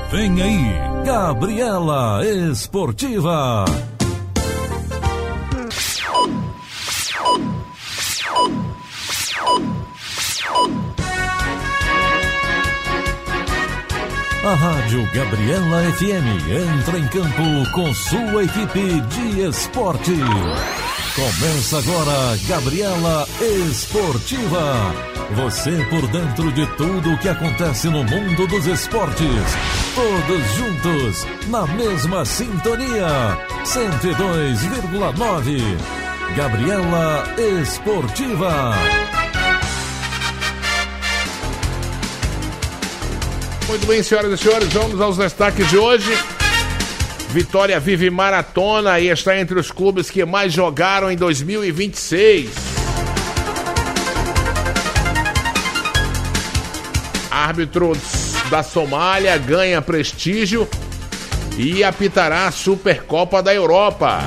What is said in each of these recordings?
Vem aí, Gabriela Esportiva. A Rádio Gabriela FM entra em campo com sua equipe de esporte. Começa agora Gabriela Esportiva. Você por dentro de tudo o que acontece no mundo dos esportes. Todos juntos, na mesma sintonia. 102,9. Gabriela Esportiva. Muito bem, senhoras e senhores, vamos aos destaques de hoje. Vitória vive maratona e está entre os clubes que mais jogaram em 2026. Árbitro da Somália ganha prestígio e apitará a Supercopa da Europa.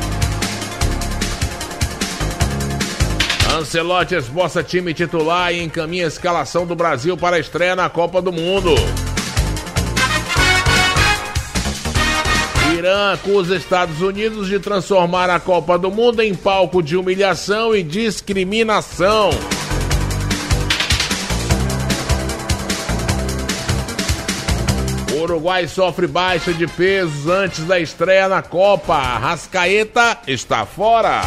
Ancelotti esboça time titular e encaminha a escalação do Brasil para a estreia na Copa do Mundo. Irã acusa Estados Unidos de transformar a Copa do Mundo em palco de humilhação e discriminação. O Uruguai sofre baixa de pesos antes da estreia na Copa. Arrascaeta está fora.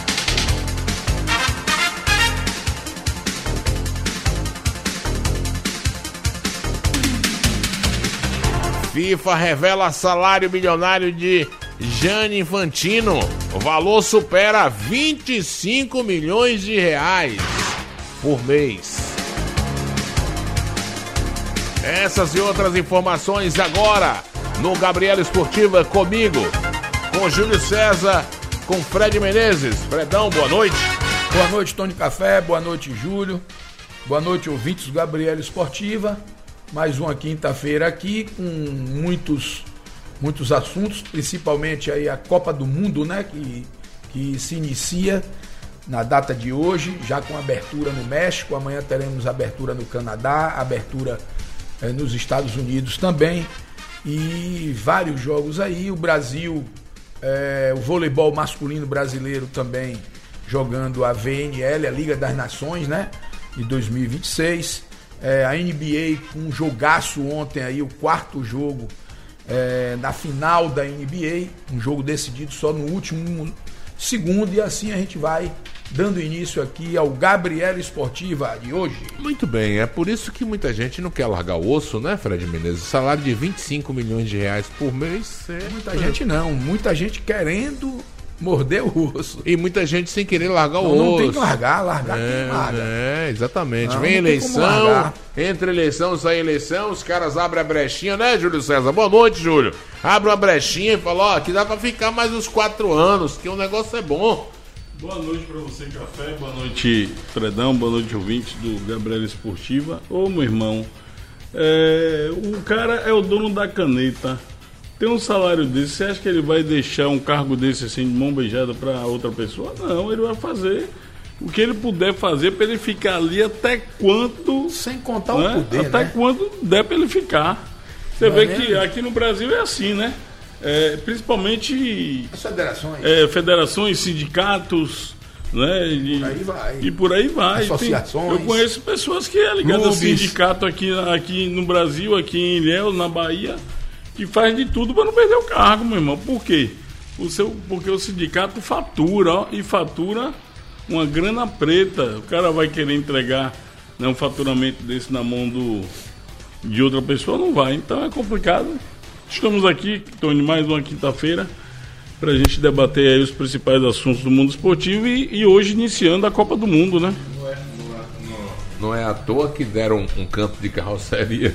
FIFA revela salário milionário de Gianni Infantino. O valor supera 25 milhões de reais por mês. Essas e outras informações agora no Gabriela Esportiva comigo, com Júlio César, com Fred Menezes. Fredão, boa noite. Boa noite, Tony Café. Boa noite, Júlio. Boa noite, ouvintes do Gabriela Esportiva. Mais uma quinta-feira aqui com muitos assuntos, principalmente aí a Copa do Mundo, né, que se inicia na data de hoje, já com abertura no México. Amanhã teremos abertura no Canadá, abertura nos Estados Unidos também, e vários jogos aí. O Brasil, o voleibol masculino brasileiro também jogando a VNL, a Liga das Nações, né, de 2026. A NBA com um jogaço ontem aí, o quarto jogo da final da NBA, um jogo decidido só no último segundo, e assim a gente vai dando início aqui ao Gabriela Esportiva de hoje. Muito bem, é por isso que muita gente não quer largar o osso, né, Fred Menezes? Salário de 25 milhões de reais por mês. Muita gente não, muita gente querendo morder o osso. E muita gente sem querer largar o osso. Não tem que largar quem larga. Exatamente. Não, vem não eleição, entre eleição, sai eleição, os caras abrem a brechinha, né, Júlio César? Boa noite, Júlio. Abre uma brechinha e fala, aqui dá pra ficar mais uns 4 anos, que o negócio é bom. Boa noite pra você, Café. Boa noite, Fredão. Boa noite, ouvintes do Gabriela Esportiva. Ô, meu irmão, o cara é o dono da caneta. Tem um salário desse, você acha que ele vai deixar um cargo desse assim de mão beijada para outra pessoa? Não, ele vai fazer o que ele puder fazer para ele ficar ali até quanto... Sem contar o poder, até quando der para ele ficar. Você vê que aqui no Brasil é assim, né? Principalmente... As federações. Federações, sindicatos, né? E por aí vai. Associações. Eu conheço pessoas que é ligado a sindicato aqui no Brasil, aqui em Ilhéus, na Bahia, que faz de tudo para não perder o cargo, meu irmão. Por quê? Porque o sindicato fatura, e fatura uma grana preta. O cara vai querer entregar, né, um faturamento desse na mão de outra pessoa, não vai. Então é complicado. Estamos aqui, Tony, mais uma quinta-feira, para a gente debater aí os principais assuntos do mundo esportivo e hoje iniciando a Copa do Mundo, né? Não é à toa que deram um canto de carroceria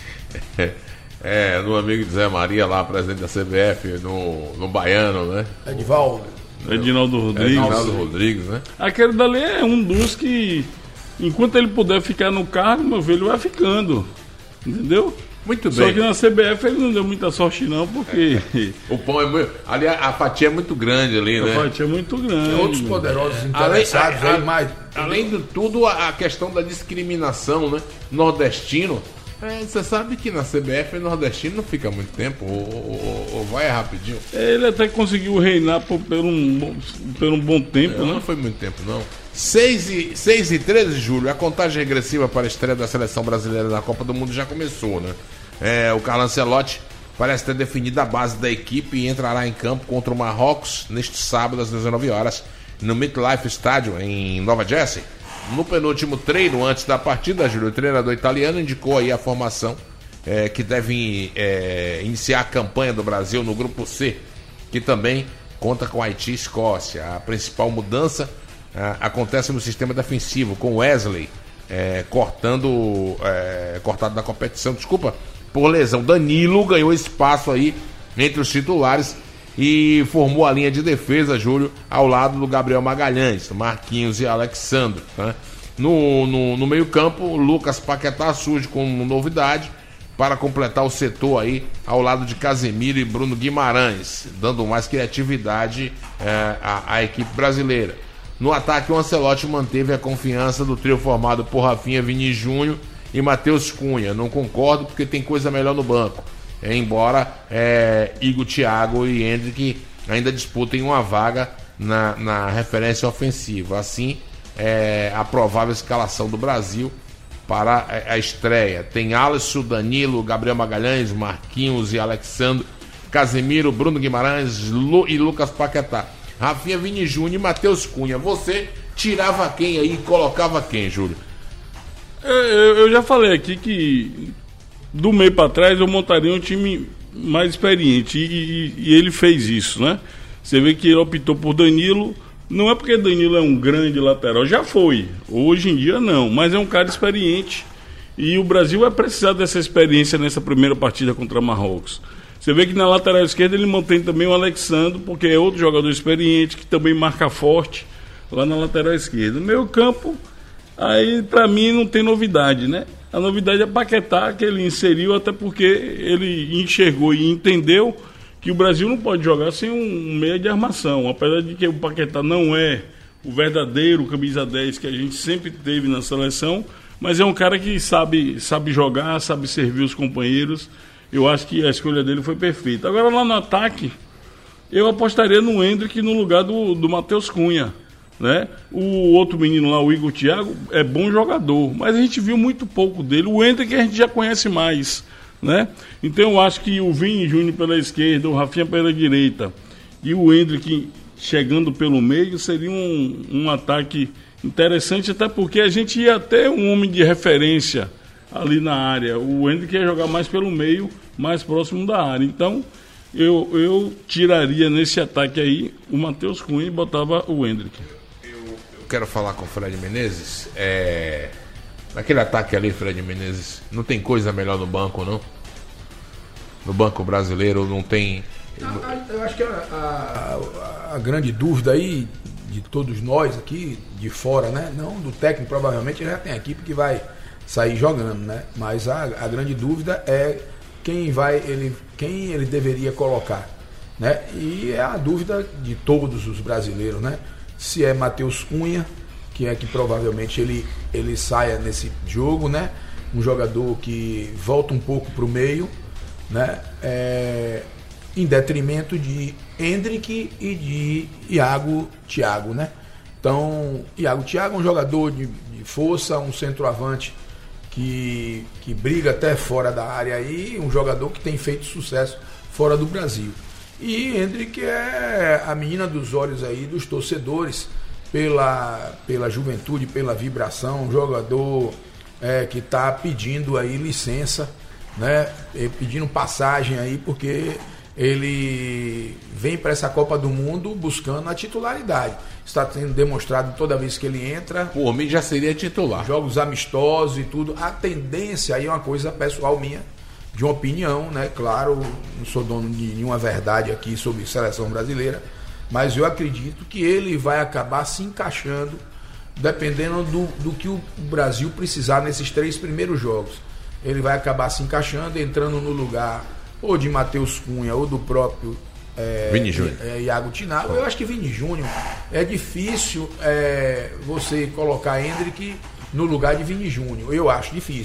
no amigo de Zé Maria lá, presidente da CBF, no Baiano, né? Edinaldo Rodrigues, né? Aquele dali é um dos que, enquanto ele puder ficar no cargo, meu filho, vai ficando, entendeu? Muito bem. Só que na CBF ele não deu muita sorte não, porque... O pão é muito... Ali a fatia é muito grande ali, né? A fatia é muito grande. Tem outros poderosos interessados Além de tudo, a questão da discriminação, né? Nordestino Você sabe que na CBF nordestino não fica muito tempo, ou vai rapidinho. Ele até conseguiu reinar por um bom tempo, né? Não foi muito tempo, não. 6 e 13 de julho, a contagem regressiva para a estreia da seleção brasileira na Copa do Mundo já começou, né? O Carlo Ancelotti parece ter definido a base da equipe e entrará em campo contra o Marrocos neste sábado às 19 horas no MetLife Stadium em Nova Jersey. No penúltimo treino antes da partida, Júlio, o treinador italiano indicou aí a formação que deve iniciar a campanha do Brasil no grupo C, que também conta com Haiti e Escócia. A principal mudança acontece no sistema defensivo, com Wesley cortado da competição, por lesão. Danilo ganhou espaço aí entre os titulares e formou a linha de defesa, Júlio, ao lado do Gabriel Magalhães, Marquinhos e Alexandre, né? No meio campo, Lucas Paquetá surge como novidade para completar o setor aí ao lado de Casemiro e Bruno Guimarães, dando mais criatividade à equipe brasileira. No ataque, o Ancelotti manteve a confiança do trio formado por Rafinha, Vini Júnior e Matheus Cunha. Não concordo porque tem coisa melhor no banco. Embora Igor, Thiago e Hendrick ainda disputem uma vaga na referência ofensiva. Assim, a provável escalação do Brasil para a estreia. Tem Alisson, Danilo, Gabriel Magalhães, Marquinhos e Alexandre, Casemiro, Bruno Guimarães e Lucas Paquetá. Rafinha, Vini Júnior e Matheus Cunha. Você tirava quem aí e colocava quem, Júlio? Eu já falei aqui que do meio para trás eu montaria um time mais experiente e ele fez isso, né? Você vê que ele optou por Danilo, não é porque Danilo é um grande lateral, já foi, hoje em dia não, mas é um cara experiente e o Brasil vai precisar dessa experiência nessa primeira partida contra Marrocos. Você vê que na lateral esquerda ele mantém também o Alexandre, porque é outro jogador experiente que também marca forte lá na lateral esquerda. No meio campo, aí pra mim não tem novidade, né? A novidade é Paquetá, que ele inseriu, até porque ele enxergou e entendeu que o Brasil não pode jogar sem um meia de armação. Apesar de que o Paquetá não é o verdadeiro camisa 10 que a gente sempre teve na seleção, mas é um cara que sabe jogar, sabe servir os companheiros. Eu acho que a escolha dele foi perfeita. Agora lá no ataque, eu apostaria no Hendrick no lugar do Matheus Cunha, né? O outro menino lá, o Igor Thiago, é bom jogador, mas a gente viu muito pouco dele. O Hendrick a gente já conhece mais, né? Então eu acho que o Vini Júnior pela esquerda, o Rafinha pela direita e o Hendrick chegando pelo meio seria um ataque interessante, até porque a gente ia ter um homem de referência ali na área. O Hendrick ia jogar mais pelo meio, mais próximo da área. Então eu tiraria nesse ataque aí o Matheus Cunha e botava o Hendrick. Quero falar com o Fred Menezes. Naquele ataque ali, Fred Menezes, não tem coisa melhor no banco, não? No banco brasileiro não tem. Eu acho que a grande dúvida aí de todos nós aqui de fora, né? Não do técnico, provavelmente já tem a equipe que vai sair jogando, né? Mas a grande dúvida é quem ele deveria colocar, né? E é a dúvida de todos os brasileiros, né? Se é Matheus Cunha, que é que provavelmente ele saia nesse jogo, né? Um jogador que volta um pouco para o meio, né? Em detrimento de Hendrick e de Iago Thiago, né? Então, Iago Thiago é um jogador de força, um centroavante que briga até fora da área aí, um jogador que tem feito sucesso fora do Brasil. E Hendrick é a menina dos olhos aí dos torcedores pela juventude, pela vibração, um jogador que está pedindo aí licença, né? Pedindo passagem aí, porque ele vem para essa Copa do Mundo buscando a titularidade. Está sendo demonstrado toda vez que ele entra. Por mim já seria titular. Jogos amistosos e tudo. A tendência aí é uma coisa pessoal minha, de uma opinião, né? Claro, não sou dono de nenhuma verdade aqui sobre seleção brasileira, mas eu acredito que ele vai acabar se encaixando, dependendo do que o Brasil precisar nesses 3 primeiros jogos. Ele vai acabar se encaixando, entrando no lugar ou de Matheus Cunha ou do próprio Vini Júnior. Iago Thiago. Eu acho que Vini Júnior é difícil você colocar Hendrick no lugar de Vini Júnior. Eu acho difícil.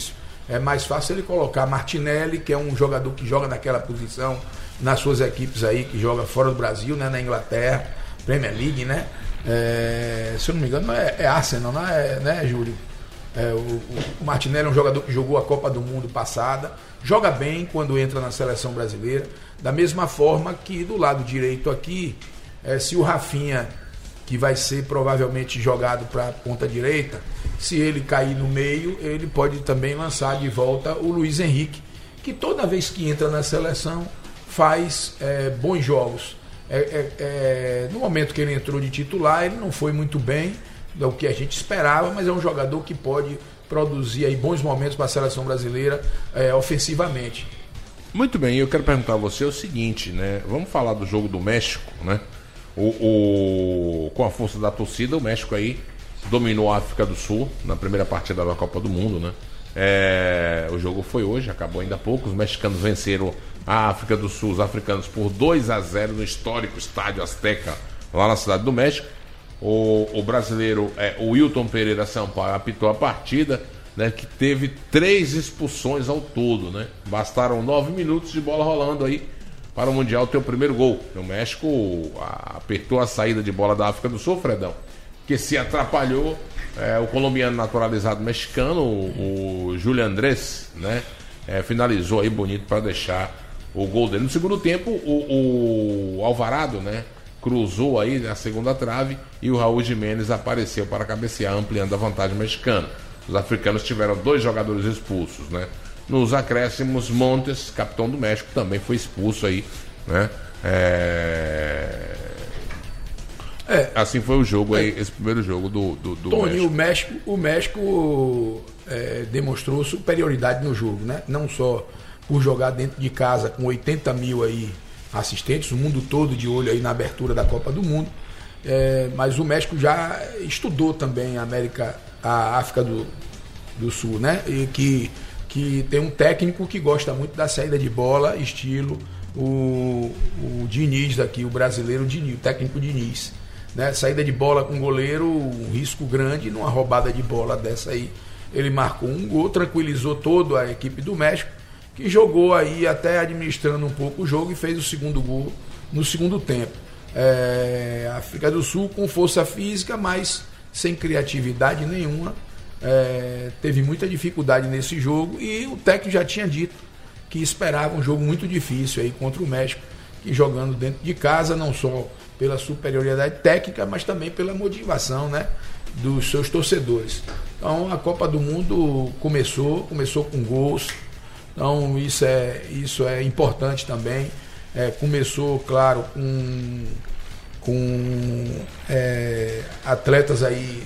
é mais fácil ele colocar Martinelli, que é um jogador que joga naquela posição nas suas equipes aí, que joga fora do Brasil, né, na Inglaterra, Premier League, né? Se eu não me engano, é Arsenal, né, Júlio? O Martinelli é um jogador que jogou a Copa do Mundo passada, joga bem quando entra na seleção brasileira, da mesma forma que do lado direito aqui, se o Rafinha, que vai ser provavelmente jogado para a ponta direita, se ele cair no meio, ele pode também lançar de volta o Luiz Henrique, que toda vez que entra na seleção faz bons jogos. No momento que ele entrou de titular, ele não foi muito bem, é o que a gente esperava, mas é um jogador que pode produzir aí bons momentos para a seleção brasileira ofensivamente. Muito bem, eu quero perguntar a você o seguinte, né? Vamos falar do jogo do México, né? Com a força da torcida, o México aí dominou a África do Sul na primeira partida da Copa do Mundo, né? O jogo foi hoje, acabou ainda há pouco. Os mexicanos venceram a África do Sul, os africanos, por 2-0 no histórico Estádio Azteca, lá na Cidade do México. O brasileiro, o Wilton Pereira Sampaio, apitou a partida, né, que teve 3 expulsões ao todo, né? Bastaram 9 minutos de bola rolando aí para o Mundial ter o primeiro gol. O México apertou a saída de bola da África do Sul, Fredão, que se atrapalhou. O colombiano naturalizado mexicano, o Júlio Andrés, né, finalizou aí bonito para deixar o gol dele. No segundo tempo, o Alvarado, né, cruzou aí na segunda trave e o Raul Jiménez apareceu para cabecear, ampliando a vantagem mexicana. Os africanos tiveram 2 jogadores expulsos, né? Nos acréscimos, Montes, capitão do México, também foi expulso aí, né? Assim foi o jogo aí, esse primeiro jogo do Tony, México. O México demonstrou superioridade no jogo, né? Não só por jogar dentro de casa com 80 mil aí assistentes, o mundo todo de olho aí na abertura da Copa do Mundo, mas o México já estudou também a África do Sul, né? E que tem um técnico que gosta muito da saída de bola, estilo o Diniz daqui, o brasileiro Diniz, o técnico Diniz, né? Saída de bola com goleiro, um risco grande, numa roubada de bola dessa aí, ele marcou um gol, tranquilizou toda a equipe do México, que jogou aí até administrando um pouco o jogo e fez o segundo gol no segundo tempo. A África do Sul com força física, mas sem criatividade nenhuma, teve muita dificuldade nesse jogo, e o técnico já tinha dito que esperava um jogo muito difícil aí contra o México, que jogando dentro de casa, não só pela superioridade técnica, mas também pela motivação, né, dos seus torcedores. Então a Copa do Mundo começou com gols, então isso é importante também. Começou, claro, com atletas aí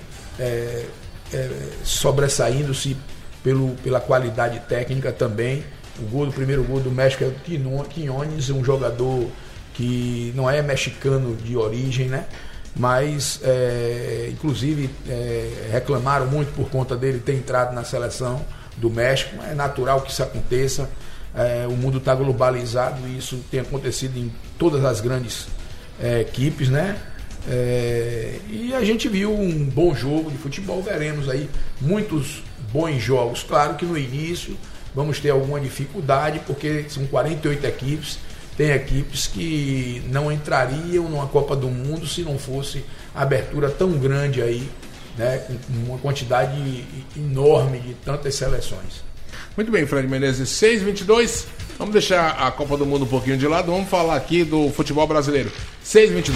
sobressaindo-se pela qualidade técnica também. O primeiro gol do México é o Quiñones, um jogador que não é mexicano de origem, né? Mas inclusive reclamaram muito por conta dele ter entrado na seleção do México. É natural que isso aconteça. O mundo está globalizado e isso tem acontecido em todas as grandes equipes, né? E a gente viu um bom jogo de futebol. Veremos aí muitos bons jogos. Claro que no início vamos ter alguma dificuldade, porque são 48 equipes. Tem equipes que não entrariam numa Copa do Mundo se não fosse abertura tão grande aí, né, com uma quantidade enorme de tantas seleções. Muito bem, Fred Menezes, 6h22. Vamos deixar a Copa do Mundo um pouquinho de lado. Vamos falar aqui do futebol brasileiro. 6h22.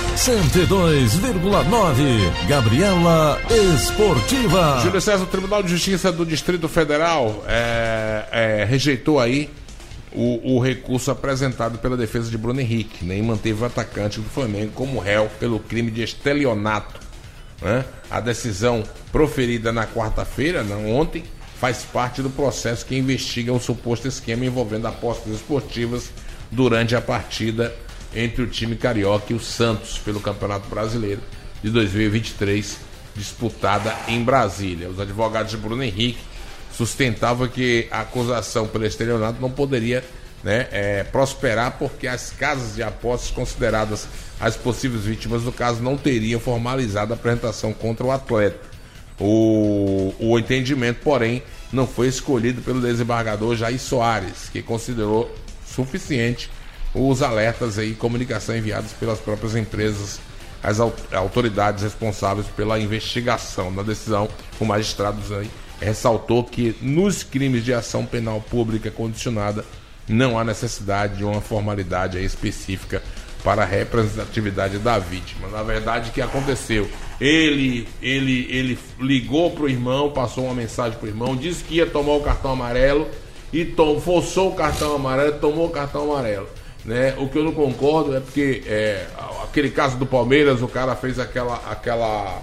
102,9. Gabriela Esportiva. Júlio César, o Tribunal de Justiça do Distrito Federal rejeitou aí o recurso apresentado pela defesa de Bruno Henrique, né, e manteve o atacante do Flamengo como réu pelo crime de estelionato, né? A decisão proferida na quarta-feira, ontem, faz parte do processo que investiga um suposto esquema envolvendo apostas esportivas durante a partida entre o time carioca e o Santos pelo Campeonato Brasileiro de 2023, disputada em Brasília. Os advogados de Bruno Henrique sustentavam que a acusação pelo estelionato não poderia, né, prosperar, porque as casas de apostas consideradas as possíveis vítimas do caso não teriam formalizado a apresentação contra o atleta. O entendimento, porém, não foi escolhido pelo desembargador Jair Soares, que considerou suficiente os alertas e comunicação enviados pelas próprias empresas às autoridades responsáveis pela investigação. Na decisão, o magistrado ressaltou que nos crimes de ação penal pública condicionada não há necessidade de uma formalidade específica para a representatividade da vítima. Na verdade, o que aconteceu? Ele ligou para o irmão, passou uma mensagem para o irmão, disse que ia tomar o cartão amarelo e forçou o cartão amarelo, tomou o cartão amarelo. Né? O que eu não concordo é porque aquele caso do Palmeiras, o cara fez aquela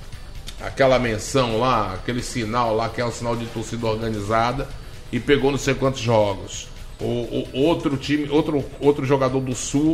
menção lá, aquele sinal lá, que é um sinal de torcida organizada, e pegou não sei quantos jogos. O outro time, outro jogador do Sul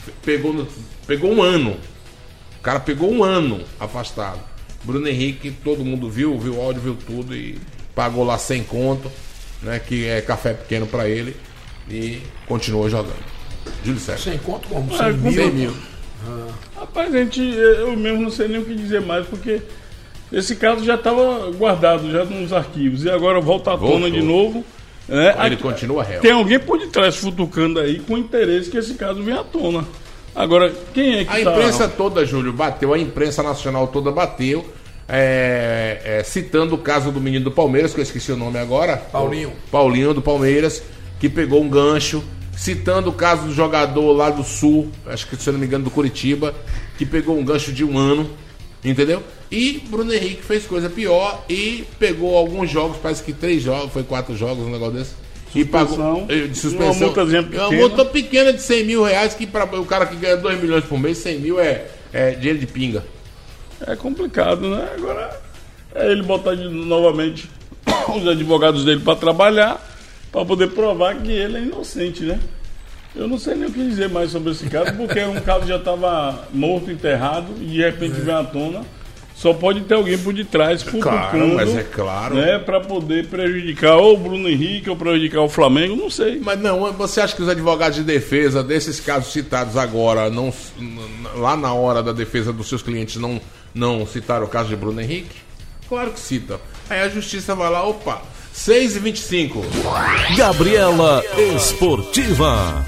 pegou um ano. O cara pegou um ano afastado. Bruno Henrique, todo mundo viu o áudio, viu tudo e pagou lá 100 conto, né, que é café pequeno pra ele, e continuou jogando. Júlio César. 100 conto como? 100 mil. Rapaz, eu mesmo não sei nem o que dizer mais, porque esse caso já estava guardado já nos arquivos e agora volta à tona de novo. Né? Ele continua réu. Tem alguém por detrás futucando aí com interesse que esse caso venha à tona. Agora, quem é que a imprensa toda, Júlio, bateu, a imprensa nacional toda bateu, citando o caso do menino do Palmeiras, que eu esqueci o nome agora. Paulinho do Palmeiras, que pegou um gancho, citando o caso do jogador lá do Sul, acho que, se eu não me engano, do Curitiba, que pegou um gancho de um ano, entendeu? E Bruno Henrique fez coisa pior e pegou alguns jogos, parece que 3 jogos, foi 4 jogos, um negócio desse. E pagou de suspensão. Uma multa pequena de 100 mil reais, que para o cara que ganha 2 milhões por mês, 100 mil é dinheiro de pinga. É complicado, né? Agora é ele botar novamente os advogados dele para trabalhar, para poder provar que ele é inocente, né? Eu não sei nem o que dizer mais sobre esse caso, porque um caso já estava morto, enterrado, e de repente vem à tona. Só pode ter alguém por detrás futucando, mas é claro, né, para poder prejudicar ou o Bruno Henrique ou prejudicar o Flamengo, não sei. Mas não, você acha que os advogados de defesa desses casos citados agora, lá na hora da defesa dos seus clientes, não citaram o caso de Bruno Henrique? Claro que citam. Aí a justiça vai lá, 6h25. Gabriela Esportiva.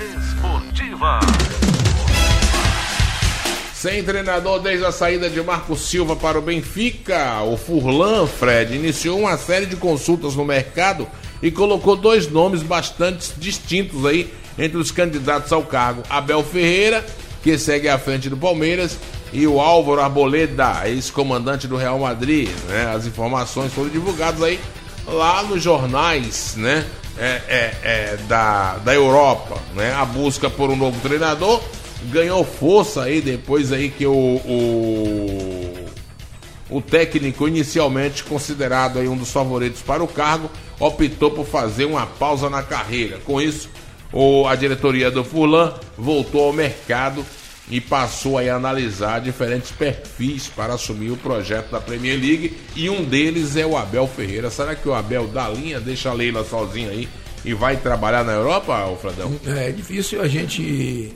Sem treinador desde a saída de Marco Silva para o Benfica, o Furlan, Fred, iniciou uma série de consultas no mercado e colocou 2 nomes bastante distintos aí entre os candidatos ao cargo. Abel Ferreira, que segue à frente do Palmeiras, e o Álvaro Arboleda, ex-comandante do Real Madrid, né? As informações foram divulgadas aí lá nos jornais, né? Da Europa, né? A busca por um novo treinador ganhou força aí depois aí que o técnico inicialmente considerado aí um dos favoritos para o cargo optou por fazer uma pausa na carreira. Com isso, a diretoria do Furlan voltou ao mercado e passou aí a analisar diferentes perfis para assumir o projeto da Premier League, e um deles é o Abel Ferreira. Será que o Abel dá linha, deixa a Leila sozinha aí e vai trabalhar na Europa, Fredão? É difícil a gente...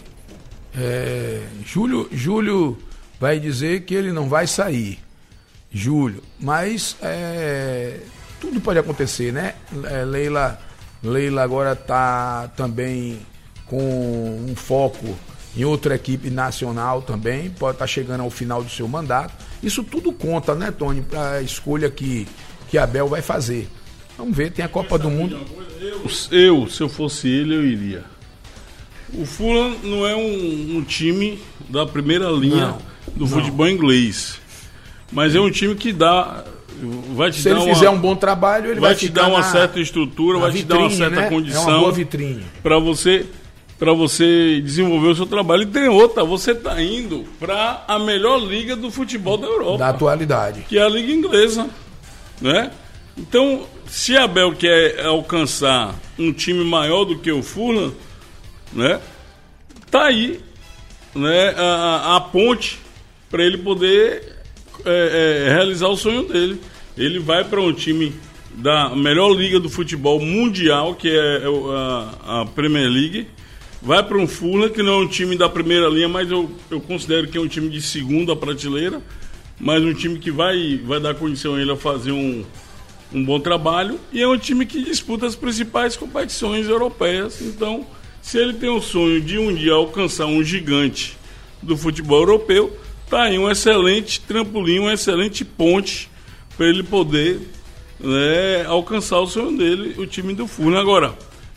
Júlio vai dizer que ele não vai sair, mas tudo pode acontecer, né? Leila agora está também com um foco em outra equipe nacional também, pode estar chegando ao final do seu mandato. Isso tudo conta, né, Tony, para a escolha que Abel vai fazer. Vamos ver, tem a Copa do Mundo. Se eu fosse ele, eu iria. O Fulham não é um time da primeira linha do futebol inglês, mas é um time que vai te Se dar ele fizer um bom trabalho, ele vai te dar uma certa estrutura, vai te dar uma certa condição, é uma boa vitrine para você desenvolver o seu trabalho. E tem outra, você está indo para a melhor liga do futebol da Europa, da atualidade, que é a liga inglesa, né? Então, se Abel quer alcançar um time maior do que o Fulham, né, tá aí, né, a ponte para ele poder realizar o sonho dele. Ele vai para um time da melhor liga do futebol mundial, que é a Premier League, vai para um Fulham, que não é um time da primeira linha, mas eu considero que é um time de segunda prateleira, mas um time que vai dar condição a ele a fazer um um bom trabalho e é um time que disputa as principais competições europeias. Então, se ele tem o sonho de um dia alcançar um gigante do futebol europeu, tá aí um excelente trampolim, uma excelente ponte para ele poder, né, alcançar o sonho dele, o time do Furnas. Agora,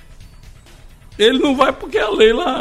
ele não vai porque a Leila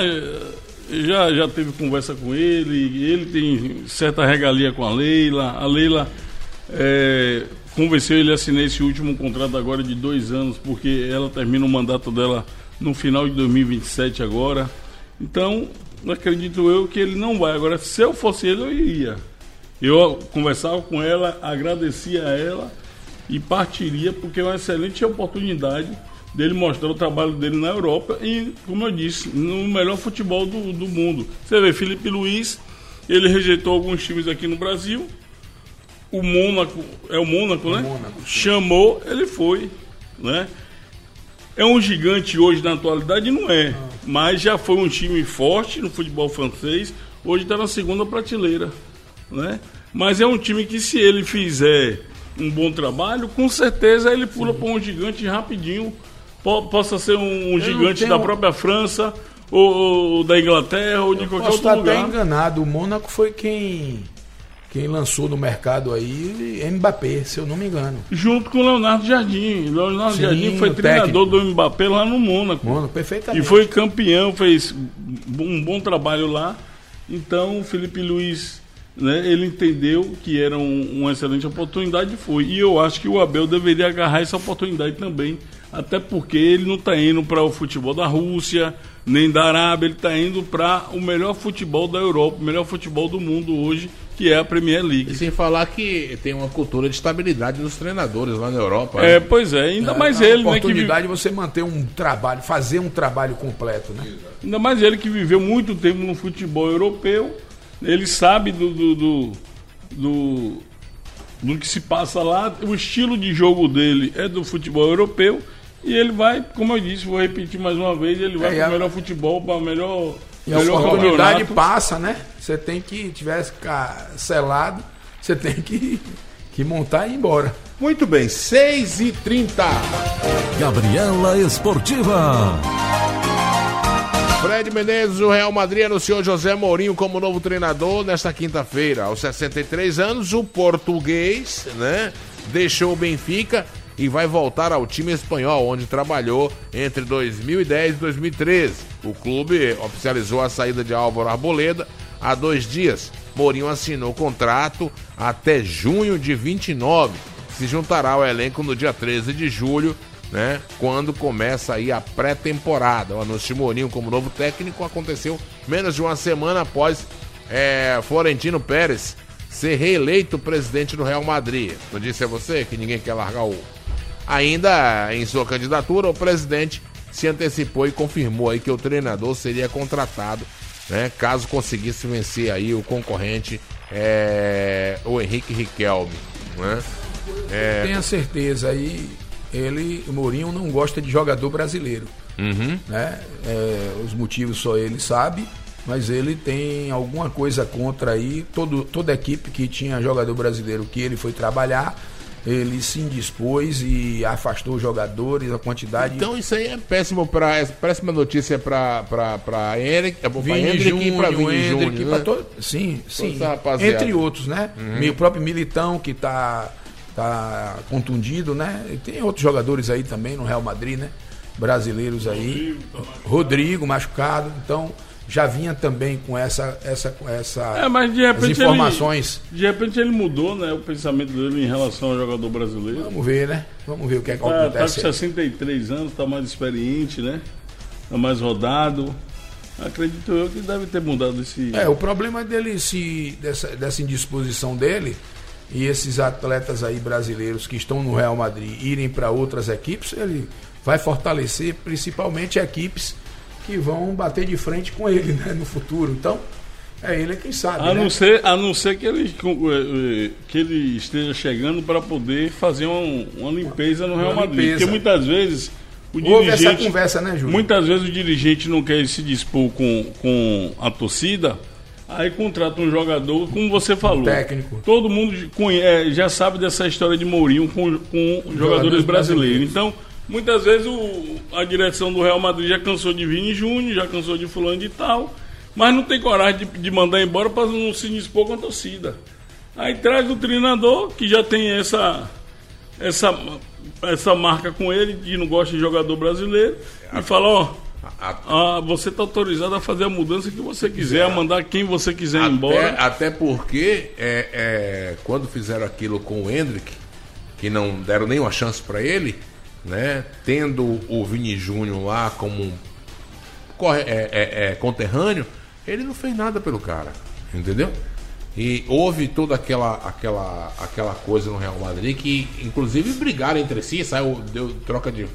já teve conversa com ele tem certa regalia com a Leila convenceu ele a assinar esse último contrato agora de 2 anos, porque ela termina o mandato dela no final de 2027 agora. Então, acredito eu que ele não vai. Agora, se eu fosse ele, eu iria. Eu conversava com ela, agradecia a ela e partiria, porque é uma excelente oportunidade dele mostrar o trabalho dele na Europa e, como eu disse, no melhor futebol do mundo. Você vê, Felipe Luiz, ele rejeitou alguns times aqui no Brasil. O Mônaco, né? Mônaco, chamou, ele foi, né? É um gigante hoje na atualidade? Não é. Mas já foi um time forte no futebol francês. Hoje está na segunda prateleira, né? Mas é um time que, se ele fizer um bom trabalho, com certeza ele pula para um gigante rapidinho. Possa ser um gigante da própria França, ou da Inglaterra, ou de qualquer outro lugar. Posso estar até enganado. O Mônaco foi quem lançou no mercado aí Mbappé, se eu não me engano. Junto com o Leonardo Jardim. Leonardo Jardim foi treinador do Mbappé lá no Mônaco. Perfeitamente. E foi campeão, fez um bom trabalho lá. Então, o Felipe Luiz, né, ele entendeu que era uma excelente oportunidade e foi. E eu acho que o Abel deveria agarrar essa oportunidade também. Até porque ele não está indo para o futebol da Rússia, nem da Arábia, ele está indo para o melhor futebol da Europa, o melhor futebol do mundo hoje, que é a Premier League. E sem falar que tem uma cultura de estabilidade dos treinadores lá na Europa. Né? Pois é, ainda mais ele, né? Oportunidade de você manter um trabalho, fazer um trabalho completo, né? Ainda mais ele que viveu muito tempo no futebol europeu, ele sabe do que se passa lá, o estilo de jogo dele é do futebol europeu. E ele vai, como eu disse, vou repetir mais uma vez, ele vai para o melhor futebol, para o melhor. E a oportunidade passa, né? Você tem que, tivesse selado, você tem que montar e ir embora. Muito bem, 6h30. Gabriela Esportiva. Fred Menezes, o Real Madrid anunciou José Mourinho como novo treinador nesta quinta-feira. Aos 63 anos, o português, né, deixou o Benfica e vai voltar ao time espanhol, onde trabalhou entre 2010 e 2013. O clube oficializou a saída de Álvaro Arboleda há 2 dias. Mourinho assinou o contrato até junho de 29. Se juntará ao elenco no dia 13 de julho, né, quando começa aí a pré-temporada. O anúncio de Mourinho como novo técnico aconteceu menos de uma semana após Florentino Pérez ser reeleito presidente do Real Madrid. Eu disse a você que ninguém quer largar o... Ainda em sua candidatura, o presidente se antecipou e confirmou aí que o treinador seria contratado, né, caso conseguisse vencer aí o concorrente, o Henrique Riquelme, né? Tenha certeza aí, o Mourinho não gosta de jogador brasileiro, né? Os motivos só ele sabe, mas ele tem alguma coisa contra aí. Toda a equipe que tinha jogador brasileiro que ele foi trabalhar, ele se indispôs e afastou os jogadores, a quantidade. Então isso aí é péssimo, péssima notícia para Henrique e para Vini Júnior, né? Sim. Entre outros, né? O próprio Militão, que tá contundido, né? E tem outros jogadores aí também no Real Madrid, né? Brasileiros aí. Rodrigo machucado, então já vinha também com essa mas de repente informações. De repente ele mudou, né, o pensamento dele em relação ao jogador brasileiro. Vamos ver, né? Vamos ver o que é que acontece. Tá com 63 anos, tá mais experiente, né? Tá mais rodado. Acredito eu que deve ter mudado esse... O problema dele, dessa indisposição dele, e esses atletas aí brasileiros que estão no Real Madrid irem para outras equipes, ele vai fortalecer principalmente equipes que vão bater de frente com ele, né, no futuro. Então, ele quem sabe. A não ser que ele esteja chegando para poder fazer uma limpeza no Real Madrid. Porque muitas vezes houve essa conversa, né, Júlio? Muitas vezes o dirigente não quer se dispor com a torcida, Aí contrata um jogador, como você falou. Técnico. Todo mundo já sabe dessa história de Mourinho com jogadores brasileiros. Então, muitas vezes a direção do Real Madrid já cansou de Vini Júnior, já cansou de fulano de tal, mas não tem coragem de mandar embora para não se indispor com a torcida. Aí traz o treinador que já tem essa marca com ele, de não gosta de jogador brasileiro, e fala, você está autorizado a fazer a mudança que você quiser, a mandar quem você quiser embora. Até porque quando fizeram aquilo com o Endrick, que não deram nenhuma chance para ele, né, tendo o Vini Júnior lá como conterrâneo, ele não fez nada pelo cara, entendeu? E houve toda aquela coisa no Real Madrid que, inclusive, brigaram entre si, deu troca de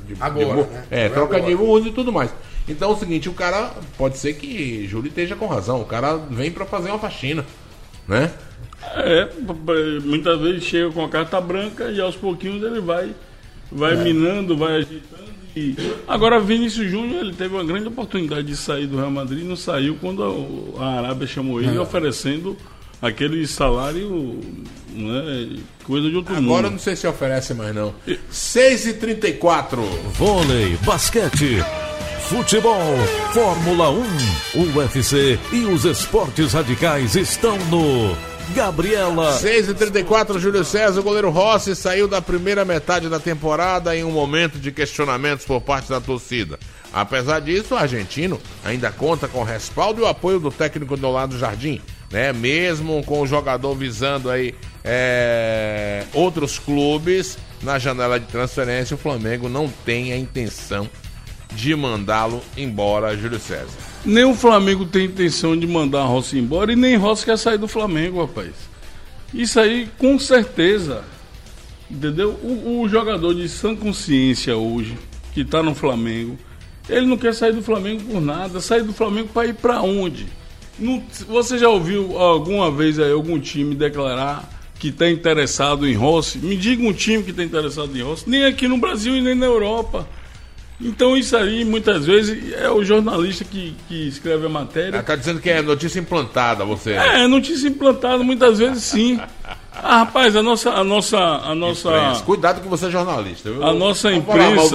voos e tudo mais. Então é o seguinte, o cara, pode ser que Júlio esteja com razão, o cara vem para fazer uma faxina, né? Muitas vezes chega com a carta branca e aos pouquinhos ele vai minando, vai ajeitando. Agora, Vinícius Júnior, ele teve uma grande oportunidade de sair do Real Madrid, não saiu quando a Arábia chamou ele, oferecendo aquele salário, né, coisa de outro mundo. Agora eu não sei se oferece mais não. 6h34. Vôlei, basquete, futebol, Fórmula 1, UFC e os esportes radicais estão no Gabriela. 6h34, Júlio César. O goleiro Rossi saiu da primeira metade da temporada em um momento de questionamentos por parte da torcida. Apesar disso, o argentino ainda conta com o respaldo e o apoio do técnico Leonardo Jardim, né? Mesmo com o jogador visando aí outros clubes na janela de transferência, o Flamengo não tem a intenção de mandá-lo embora, Júlio César. Nem o Flamengo tem intenção de mandar Rossi embora e nem Rossi quer sair do Flamengo, rapaz. Isso aí, com certeza, entendeu? O jogador de sã consciência hoje, que tá no Flamengo, ele não quer sair do Flamengo por nada. Sair do Flamengo para ir para onde? Você já ouviu alguma vez aí algum time declarar que está interessado em Rossi? Me diga um time que está interessado em Rossi. Nem aqui no Brasil e nem na Europa. Então isso aí, muitas vezes, é o jornalista que escreve a matéria. Está dizendo que é notícia implantada, você. Notícia implantada, muitas vezes sim. Rapaz, a nossa... Cuidado que você é jornalista, viu? A nossa imprensa...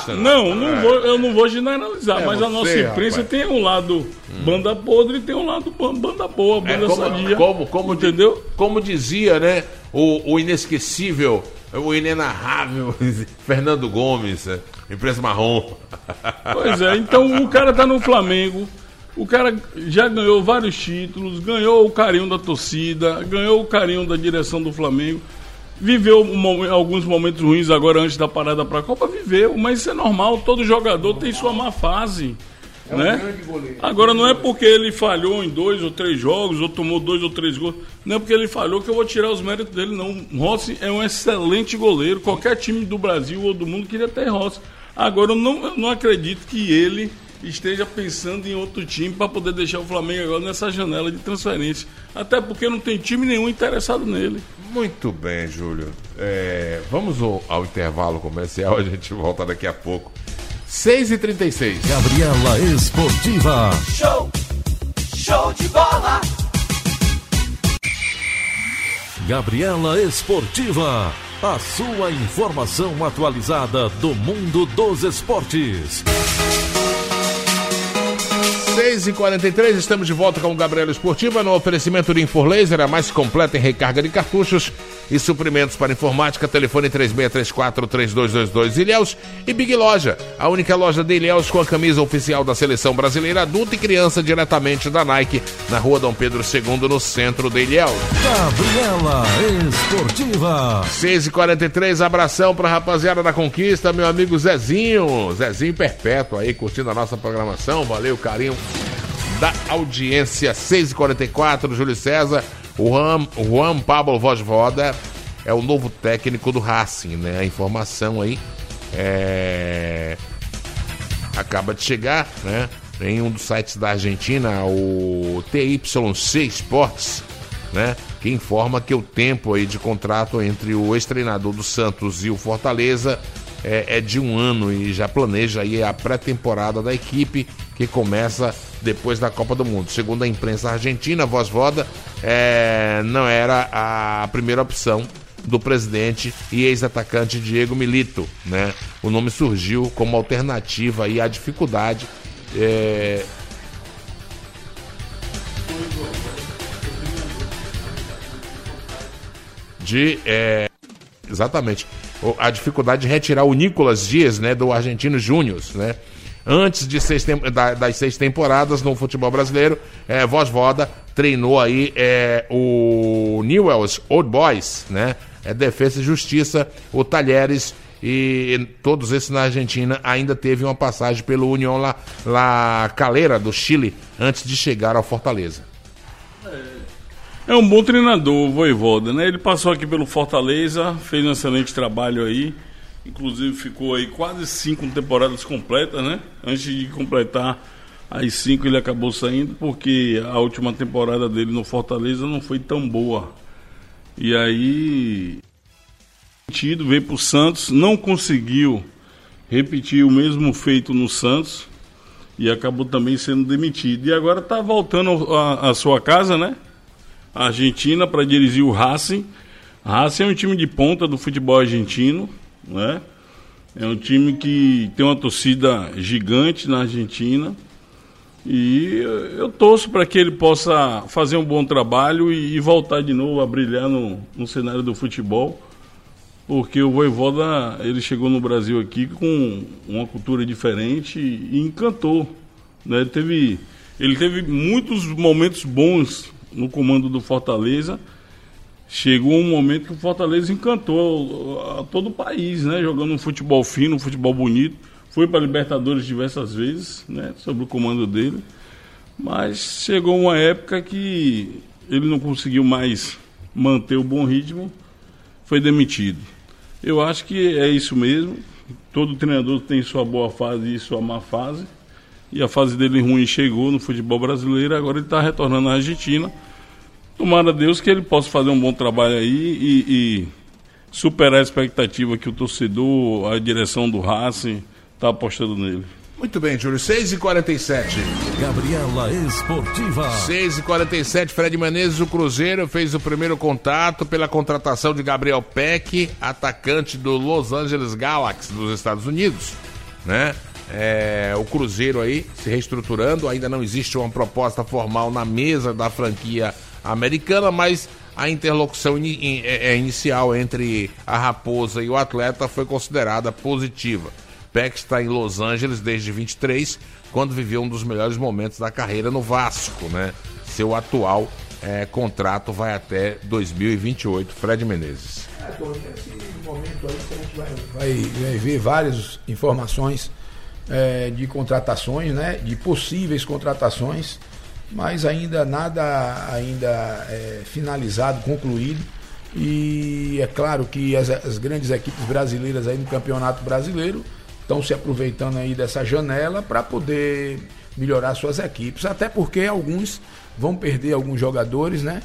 eu não vou generalizar, mas a nossa imprensa, rapaz, tem um lado banda podre e tem um lado banda boa, banda sadia. Entendeu? Como dizia, né, o inesquecível, o inenarrável Fernando Gomes, imprensa marrom. Pois é, então o cara tá no Flamengo. O cara já ganhou vários títulos, ganhou o carinho da torcida, ganhou o carinho da direção do Flamengo, viveu alguns momentos ruins agora antes da parada para a Copa, viveu, mas isso é normal, todo jogador tem sua má fase, né? Agora não é porque ele falhou em 2 ou 3 jogos, ou tomou 2 ou 3 gols, não é porque ele falhou que eu vou tirar os méritos dele, não. Rossi é um excelente goleiro, qualquer time do Brasil ou do mundo queria ter Rossi. Agora eu não acredito que ele esteja pensando em outro time para poder deixar o Flamengo agora nessa janela de transferência. Até porque não tem time nenhum interessado nele. Muito bem, Júlio. Vamos ao intervalo comercial, a gente volta daqui a pouco. 6h36. Gabriela Esportiva. Show de bola. Gabriela Esportiva. A sua informação atualizada do mundo dos esportes. 6h43, estamos de volta com o Gabriela Esportiva no oferecimento de Inforlaser, a mais completa em recarga de cartuchos e suprimentos para informática. Telefone 3634-3222 Ilhéus e Big Loja, a única loja de Ilhéus com a camisa oficial da Seleção Brasileira Adulta e Criança diretamente da Nike, na Rua Dom Pedro II, no centro de Ilhéus. Gabriela Esportiva. 6h43, abração para a rapaziada da Conquista, meu amigo Zezinho Perpétuo aí, curtindo a nossa programação, valeu, carinho da audiência. 6h44, Júlio César. O Juan Pablo Vojvoda é o novo técnico do Racing, né? A informação aí acaba de chegar, né? Em um dos sites da Argentina, o TYC Sports, né? Que informa que o tempo aí de contrato entre o ex-treinador do Santos e o Fortaleza é de 1 ano e já planeja aí a pré-temporada da equipe, que começa depois da Copa do Mundo. Segundo a imprensa argentina, Vojvoda não era a primeira opção do presidente e ex-atacante Diego Milito, né? O nome surgiu como alternativa aí à dificuldade exatamente, a dificuldade de retirar o Nicolas Dias, né, do Argentino Júnior, né? Antes de das 6 temporadas no futebol brasileiro, Vojvoda treinou aí o Newell's Old Boys, né? Defesa e Justiça, o Talheres, e todos esses na Argentina. Ainda teve uma passagem pelo União La Calera do Chile antes de chegar ao Fortaleza. É um bom treinador, o Vojvoda, né? Ele passou aqui pelo Fortaleza, fez um excelente trabalho aí, inclusive ficou aí quase 5 temporadas completas, né? Antes de completar as 5 ele acabou saindo, porque a última temporada dele no Fortaleza não foi tão boa. E aí veio pro Santos, não conseguiu repetir o mesmo feito no Santos e acabou também sendo demitido. E agora tá voltando à sua casa, né? A Argentina, para dirigir o Racing. Racing é um time de ponta do futebol argentino, né? É um time que tem uma torcida gigante na Argentina. E eu torço para que ele possa fazer um bom trabalho e voltar de novo a brilhar no cenário do futebol, porque o Vojvoda, ele chegou no Brasil aqui com uma cultura diferente e encantou, né? Ele teve muitos momentos bons no comando do Fortaleza. Chegou um momento que o Fortaleza encantou a todo o país, né? Jogando um futebol fino, um futebol bonito. Foi para a Libertadores diversas vezes, né? Sob o comando dele. Mas chegou uma época que ele não conseguiu mais manter o bom ritmo, foi demitido. Eu acho que é isso mesmo. Todo treinador tem sua boa fase e sua má fase. E a fase dele ruim chegou no futebol brasileiro, agora ele está retornando à Argentina. Tomara a Deus que ele possa fazer um bom trabalho aí e superar a expectativa que o torcedor, a direção do Racing está apostando nele. Muito bem, Júlio. 6h47. Gabriela Esportiva. 6h47, Fred Menezes, o Cruzeiro fez o primeiro contato pela contratação de Gabriel Peck, atacante do Los Angeles Galaxy dos Estados Unidos, né? O Cruzeiro aí se reestruturando, ainda não existe uma proposta formal na mesa da franquia americana, mas a interlocução inicial entre a Raposa e o atleta foi considerada positiva. Peck está em Los Angeles desde 23, quando viveu um dos melhores momentos da carreira no Vasco, né? Seu atual contrato vai até 2028. Fred Menezes. Nesse momento aí a gente vai ver várias informações de contratações, né? De possíveis contratações, mas ainda nada finalizado, concluído. E é claro que as grandes equipes brasileiras aí no Campeonato Brasileiro estão se aproveitando aí dessa janela para poder melhorar suas equipes, até porque alguns vão perder alguns jogadores, né?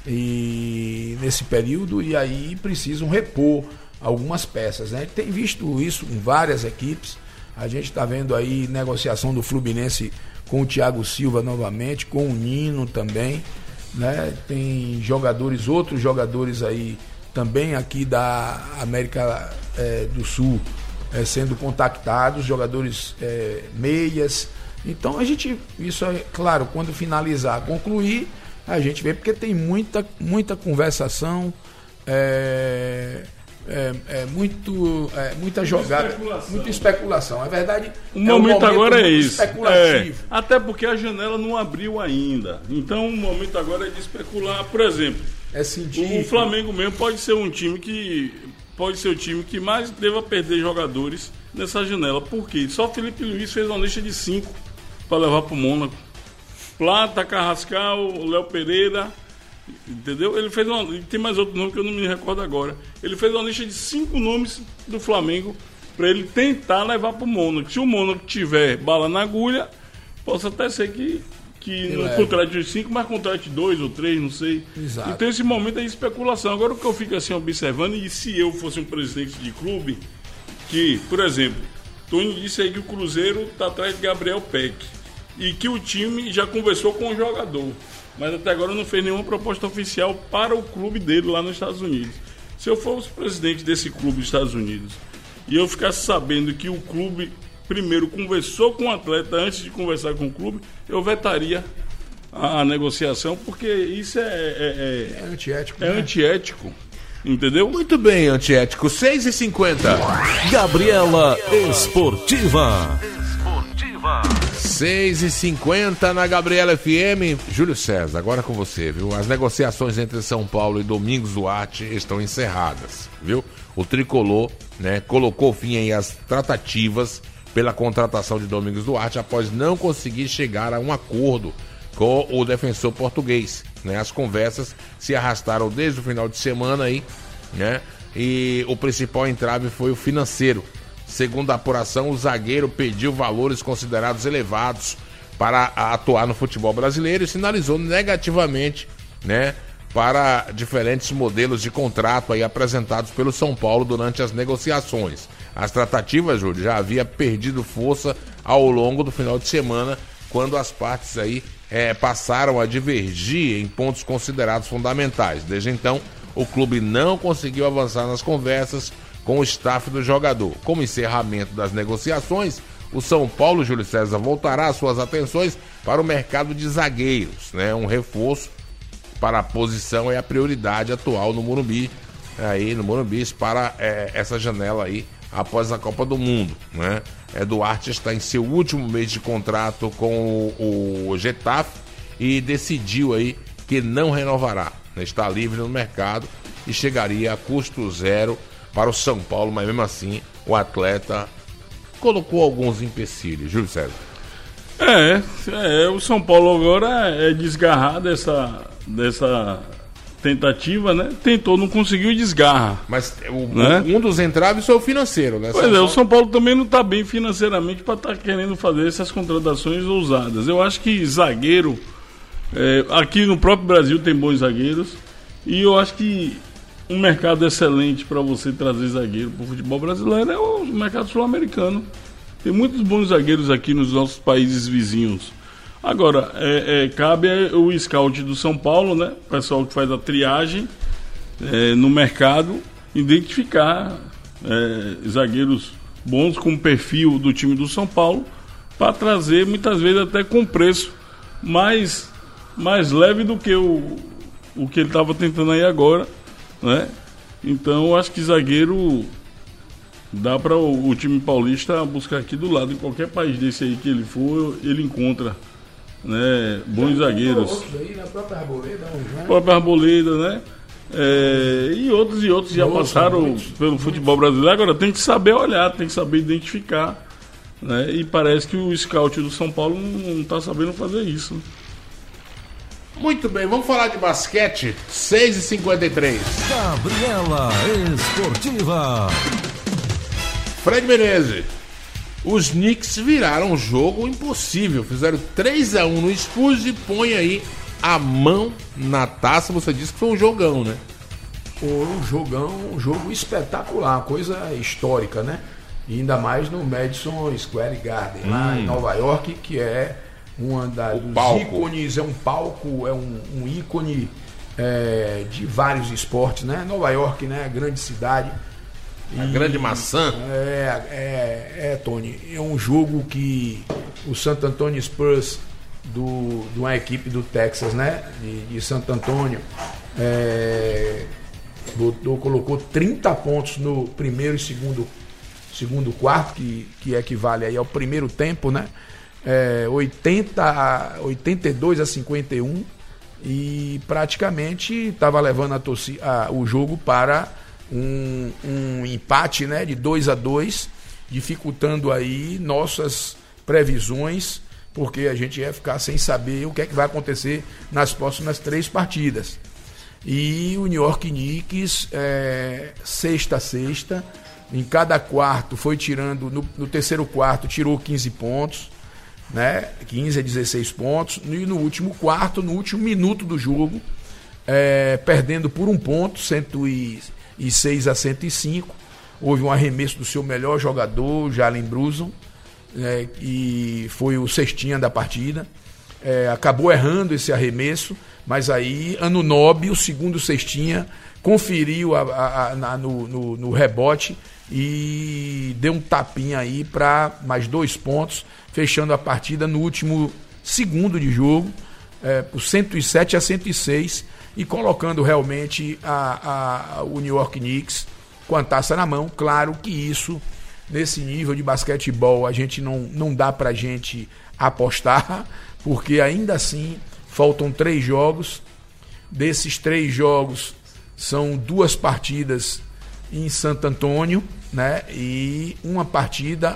E nesse período, e aí precisam repor algumas peças, né? Tem visto isso em várias equipes. A gente está vendo aí negociação do Fluminense com o Thiago Silva novamente, com o Nino também, né? Tem outros jogadores aí também aqui da América do Sul sendo contactados, jogadores meias. Então isso é claro, quando finalizar, concluir, a gente vê, porque tem muita conversação, muita jogada, muita especulação. É verdade. O momento agora é isso. Até porque a janela não abriu ainda. Então o momento agora é de especular. Por exemplo, o Flamengo mesmo pode ser um time que mais deva perder jogadores nessa janela. Por quê? Só Felipe Luiz fez uma lista de 5 para levar para o Mônaco. Plata, Carrascal, Léo Pereira, entendeu? Ele fez tem mais outro nome que eu não me recordo agora. Ele fez uma lista de 5 nomes do Flamengo para ele tentar levar para o Mônaco. Se o Mônaco tiver bala na agulha, possa até ser que não contrate os 5, mas contrate 2 ou 3, não sei. Exato. Então esse momento é de especulação. Agora o que eu fico assim observando, e se eu fosse um presidente de clube, que, por exemplo, Tony disse aí que o Cruzeiro está atrás de Gabriel Peck e que o time já conversou com o jogador, mas até agora não fez nenhuma proposta oficial para o clube dele lá nos Estados Unidos. Se eu fosse presidente desse clube dos Estados Unidos e eu ficasse sabendo que o clube primeiro conversou com o atleta antes de conversar com o clube, eu vetaria a negociação, porque isso é antiético. É antiético, entendeu? Muito bem, antiético. 6h50. Gabriela Esportiva. 6h50 na Gabriela FM. Júlio César, agora com você, viu? As negociações entre São Paulo e Domingos Duarte estão encerradas, viu? O Tricolor, né, colocou fim aí às tratativas pela contratação de Domingos Duarte após não conseguir chegar a um acordo com o defensor português, né? As conversas se arrastaram desde o final de semana aí, né? E o principal entrave foi o financeiro. Segundo a apuração, o zagueiro pediu valores considerados elevados para atuar no futebol brasileiro e sinalizou negativamente, né, para diferentes modelos de contrato aí apresentados pelo São Paulo durante as negociações. As tratativas, Júlio, já havia perdido força ao longo do final de semana, quando as partes aí passaram a divergir em pontos considerados fundamentais. Desde então, o clube não conseguiu avançar nas conversas com o staff do jogador. Como encerramento das negociações, o São Paulo, Júlio César, voltará suas atenções para o mercado de zagueiros, né? Um reforço para a posição é a prioridade atual no Morumbi, para essa janela aí após a Copa do Mundo, né? Duarte está em seu último mês de contrato com o Getafe e decidiu aí que não renovará, né? Está livre no mercado e chegaria a custo zero para o São Paulo, mas mesmo assim o atleta colocou alguns empecilhos. Júlio César. O São Paulo agora é desgarrar dessa tentativa, né? Tentou, não conseguiu e desgarra. Mas um dos entraves foi o financeiro, né? Pois o São Paulo também não está bem financeiramente para estar querendo fazer essas contratações ousadas. Eu acho que zagueiro, aqui no próprio Brasil tem bons zagueiros, e eu acho que um mercado excelente para você trazer zagueiro para o futebol brasileiro é o mercado sul-americano. Tem muitos bons zagueiros aqui nos nossos países vizinhos. Agora, cabe o scout do São Paulo, né? O pessoal que faz a triagem no mercado, identificar zagueiros bons com o perfil do time do São Paulo para trazer, muitas vezes até com preço mais leve do que o que ele estava tentando aí agora, né? Então eu acho que zagueiro dá para o time paulista buscar aqui do lado. Em qualquer país desse aí que ele for, ele encontra, né, bons zagueiros. Aí na própria Arboleda, né? E outros já passaram pelo futebol brasileiro. Agora tem que saber olhar, tem que saber identificar, né? E parece que o scout do São Paulo não está sabendo fazer isso. Muito bem, vamos falar de basquete. 6h53. Gabriela Esportiva. Fred Menezes. Os Knicks viraram um jogo impossível. Fizeram 3-1 no Spurs e põe aí a mão na taça. Você disse que foi um jogão, né? Foi um jogão, um jogo espetacular, uma coisa histórica, né? E ainda mais no Madison Square Garden, lá em Nova York, que é uma dos ícones, é um palco, é um ícone de vários esportes, né? Nova York, né? Grande cidade. A grande maçã. Tony, é um jogo que o Santo Antonio Spurs, de uma equipe do Texas, né? De Santo Antônio, colocou 30 pontos no primeiro e segundo quarto, que equivale aí ao primeiro tempo, né? 82-51, e praticamente estava levando o jogo para um empate, né, de 2-2, dificultando aí nossas previsões, porque a gente ia ficar sem saber o que é que vai acontecer nas próximas 3 partidas. E o New York Knicks, sexta a sexta, em cada quarto foi tirando, no terceiro quarto tirou 15 pontos, né? 15 a 16 pontos, e no último quarto, no último minuto do jogo, perdendo por 1 ponto, 106 a 105, houve um arremesso do seu melhor jogador, Jalen Brunson, e foi o cestinha da partida. Acabou errando esse arremesso, mas aí Anunoby, o segundo cestinha, conferiu no rebote e deu um tapinha aí para mais 2 pontos, fechando a partida no último segundo de jogo, por 107-106, e colocando realmente o New York Knicks com a taça na mão. Claro que isso, nesse nível de basquetebol, a gente não dá pra gente apostar, porque ainda assim faltam 3 jogos. Desses 3 jogos são 2 partidas em Santo Antônio, né? E uma partida,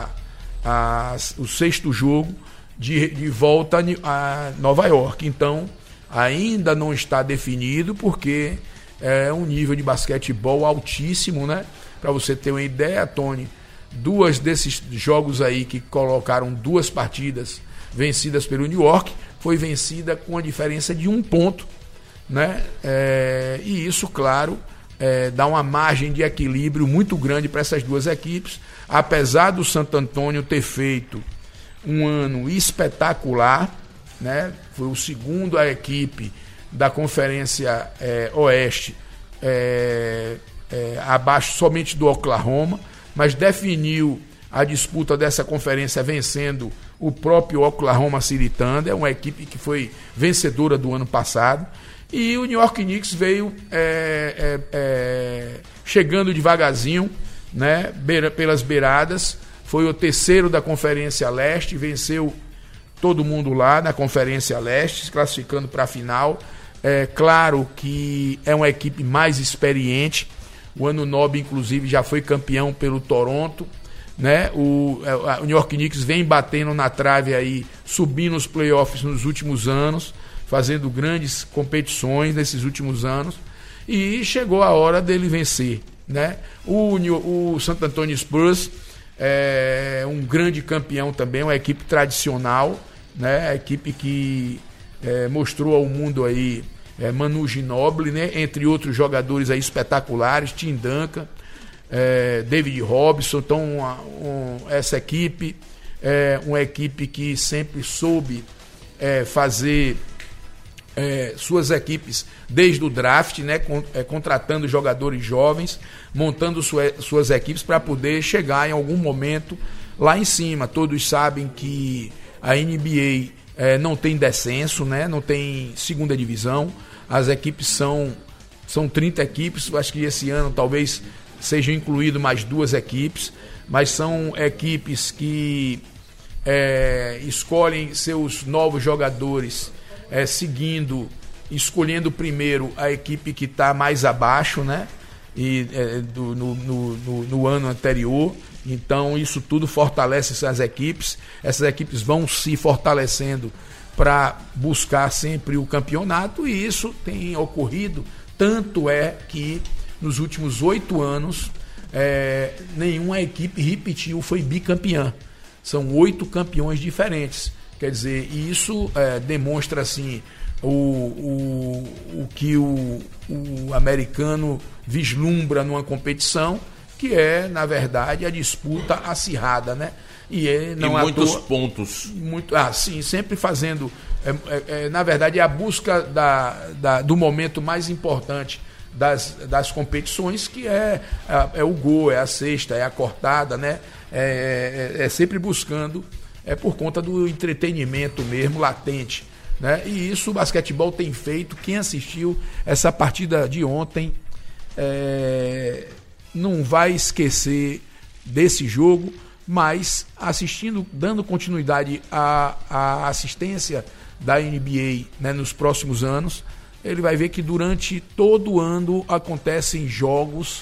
o 6º jogo de volta a Nova York. Então ainda não está definido, porque é um nível de basquetebol altíssimo, né? Para você ter uma ideia, Tony, 2 desses jogos aí que colocaram 2 partidas vencidas pelo New York, foi vencida com a diferença de 1 ponto, né? E isso, claro, dá uma margem de equilíbrio muito grande para essas 2 equipes, apesar do Santo Antônio ter feito um ano espetacular, né? Foi o segundo a equipe da Conferência Oeste, abaixo somente do Oklahoma, mas definiu a disputa dessa conferência vencendo o próprio Oklahoma City Thunder, uma equipe que foi vencedora do ano passado. E o New York Knicks veio chegando devagarzinho, né, pelas beiradas. Foi o 3º da Conferência Leste, venceu todo mundo lá na Conferência Leste, se classificando para a final. Claro que é uma equipe mais experiente. O Anunoby, inclusive, já foi campeão pelo Toronto, né? O New York Knicks vem batendo na trave aí, subindo os playoffs nos últimos anos, fazendo grandes competições nesses últimos anos, e chegou a hora dele vencer, né? O Santo Antonio Spurs é um grande campeão também, uma equipe tradicional, né? A equipe que mostrou ao mundo aí Manu Ginobili, né? Entre outros jogadores aí espetaculares, Tim Duncan, David Robinson. Então essa equipe é uma equipe que sempre soube fazer suas equipes desde o draft, né? Contratando jogadores jovens, montando suas equipes para poder chegar em algum momento lá em cima. Todos sabem que a NBA não tem descenso, né? Não tem segunda divisão. As equipes são 30 equipes. Acho que esse ano talvez sejam incluídas mais 2 equipes, mas são equipes que escolhem seus novos jogadores escolhendo primeiro a equipe que está mais abaixo, né? E no ano anterior. Então isso tudo fortalece essas equipes. Essas equipes vão se fortalecendo para buscar sempre o campeonato, e isso tem ocorrido. Tanto é que nos últimos 8 anos nenhuma equipe repetiu, foi bicampeã. São 8 campeões diferentes. Quer dizer, isso demonstra assim o que o americano vislumbra numa competição, que na verdade, a disputa acirrada, né? E muitos pontos. Sim, sempre fazendo. Na verdade, é a busca do momento mais importante das competições, que é o gol, é a cesta, é a cortada, né? Sempre buscando, por conta do entretenimento mesmo, latente, né? E isso o basquetebol tem feito. Quem assistiu essa partida de ontem não vai esquecer desse jogo, mas assistindo, dando continuidade à assistência da NBA, né, nos próximos anos, ele vai ver que durante todo o ano acontecem jogos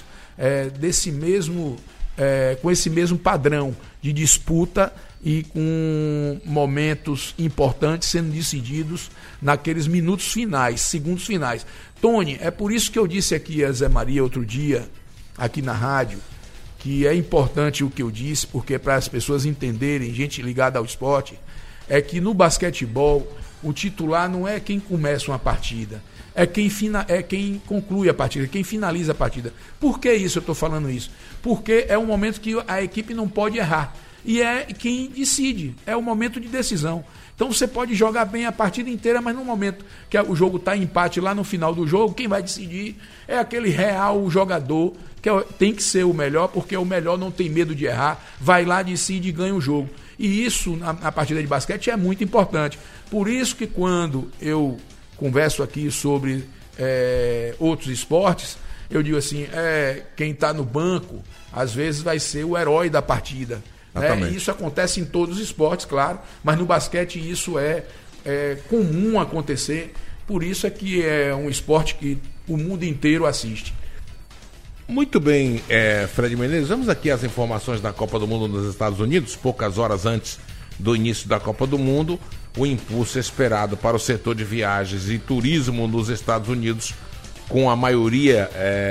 com esse mesmo padrão de disputa e com momentos importantes sendo decididos naqueles minutos finais, segundos finais. Tony, é por isso que eu disse aqui a Zé Maria outro dia, aqui na rádio, que é importante o que eu disse, porque para as pessoas entenderem, gente ligada ao esporte, é que no basquetebol o titular não é quem começa uma partida, é quem conclui a partida, quem finaliza a partida. Por que isso eu estou falando isso? Porque é um momento que a equipe não pode errar. E é quem decide, é o momento de decisão. Então você pode jogar bem a partida inteira, mas no momento que o jogo está em empate lá no final do jogo, quem vai decidir é aquele real jogador, que tem que ser o melhor, porque o melhor não tem medo de errar, vai lá, decide e ganha o jogo. E isso, na partida de basquete, é muito importante. Por isso que quando eu converso aqui sobre outros esportes, eu digo assim, quem está no banco, às vezes vai ser o herói da partida. Né? Isso acontece em todos os esportes, claro, mas no basquete isso é comum acontecer, por isso é que é um esporte que o mundo inteiro assiste. Muito bem, Fred Menezes, vamos aqui às informações da Copa do Mundo nos Estados Unidos, poucas horas antes do início da Copa do Mundo, o impulso esperado para o setor de viagens e turismo nos Estados Unidos, com a maioria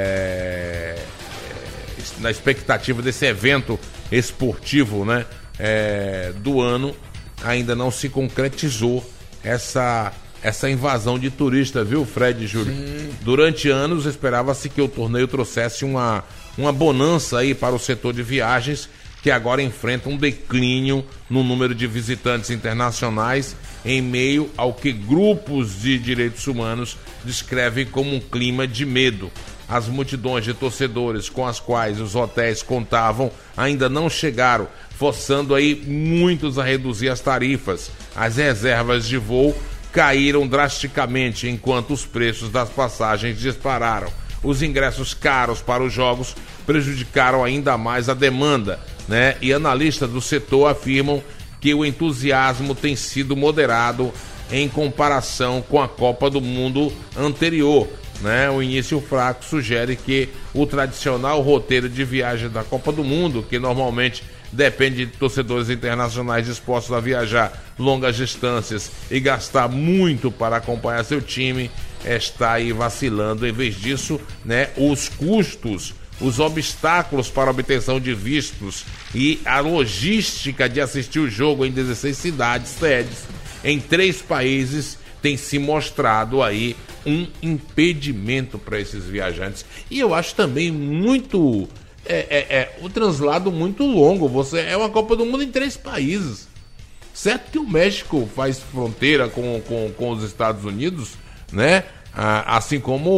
na expectativa desse evento esportivo, né, do ano, ainda não se concretizou essa invasão de turistas, viu, Fred e Júlio? Sim. Durante anos esperava-se que o torneio trouxesse uma bonança aí para o setor de viagens, que agora enfrenta um declínio no número de visitantes internacionais em meio ao que grupos de direitos humanos descrevem como um clima de medo. As multidões de torcedores com as quais os hotéis contavam ainda não chegaram, forçando aí muitos a reduzir as tarifas. As reservas de voo caíram drasticamente, enquanto os preços das passagens dispararam. Os ingressos caros para os jogos prejudicaram ainda mais a demanda, né? E analistas do setor afirmam que o entusiasmo tem sido moderado em comparação com a Copa do Mundo anterior, né? O início fraco sugere que o tradicional roteiro de viagem da Copa do Mundo, que normalmente depende de torcedores internacionais dispostos a viajar longas distâncias e gastar muito para acompanhar seu time, está aí vacilando. Em vez disso, né, os custos, os obstáculos para a obtenção de vistos e a logística de assistir o jogo em 16 cidades, sedes, em 3 países, tem se mostrado aí um impedimento para esses viajantes. E eu acho também muito... o translado muito longo. É uma Copa do Mundo em 3 países. Certo que o México faz fronteira com os Estados Unidos, né? Assim como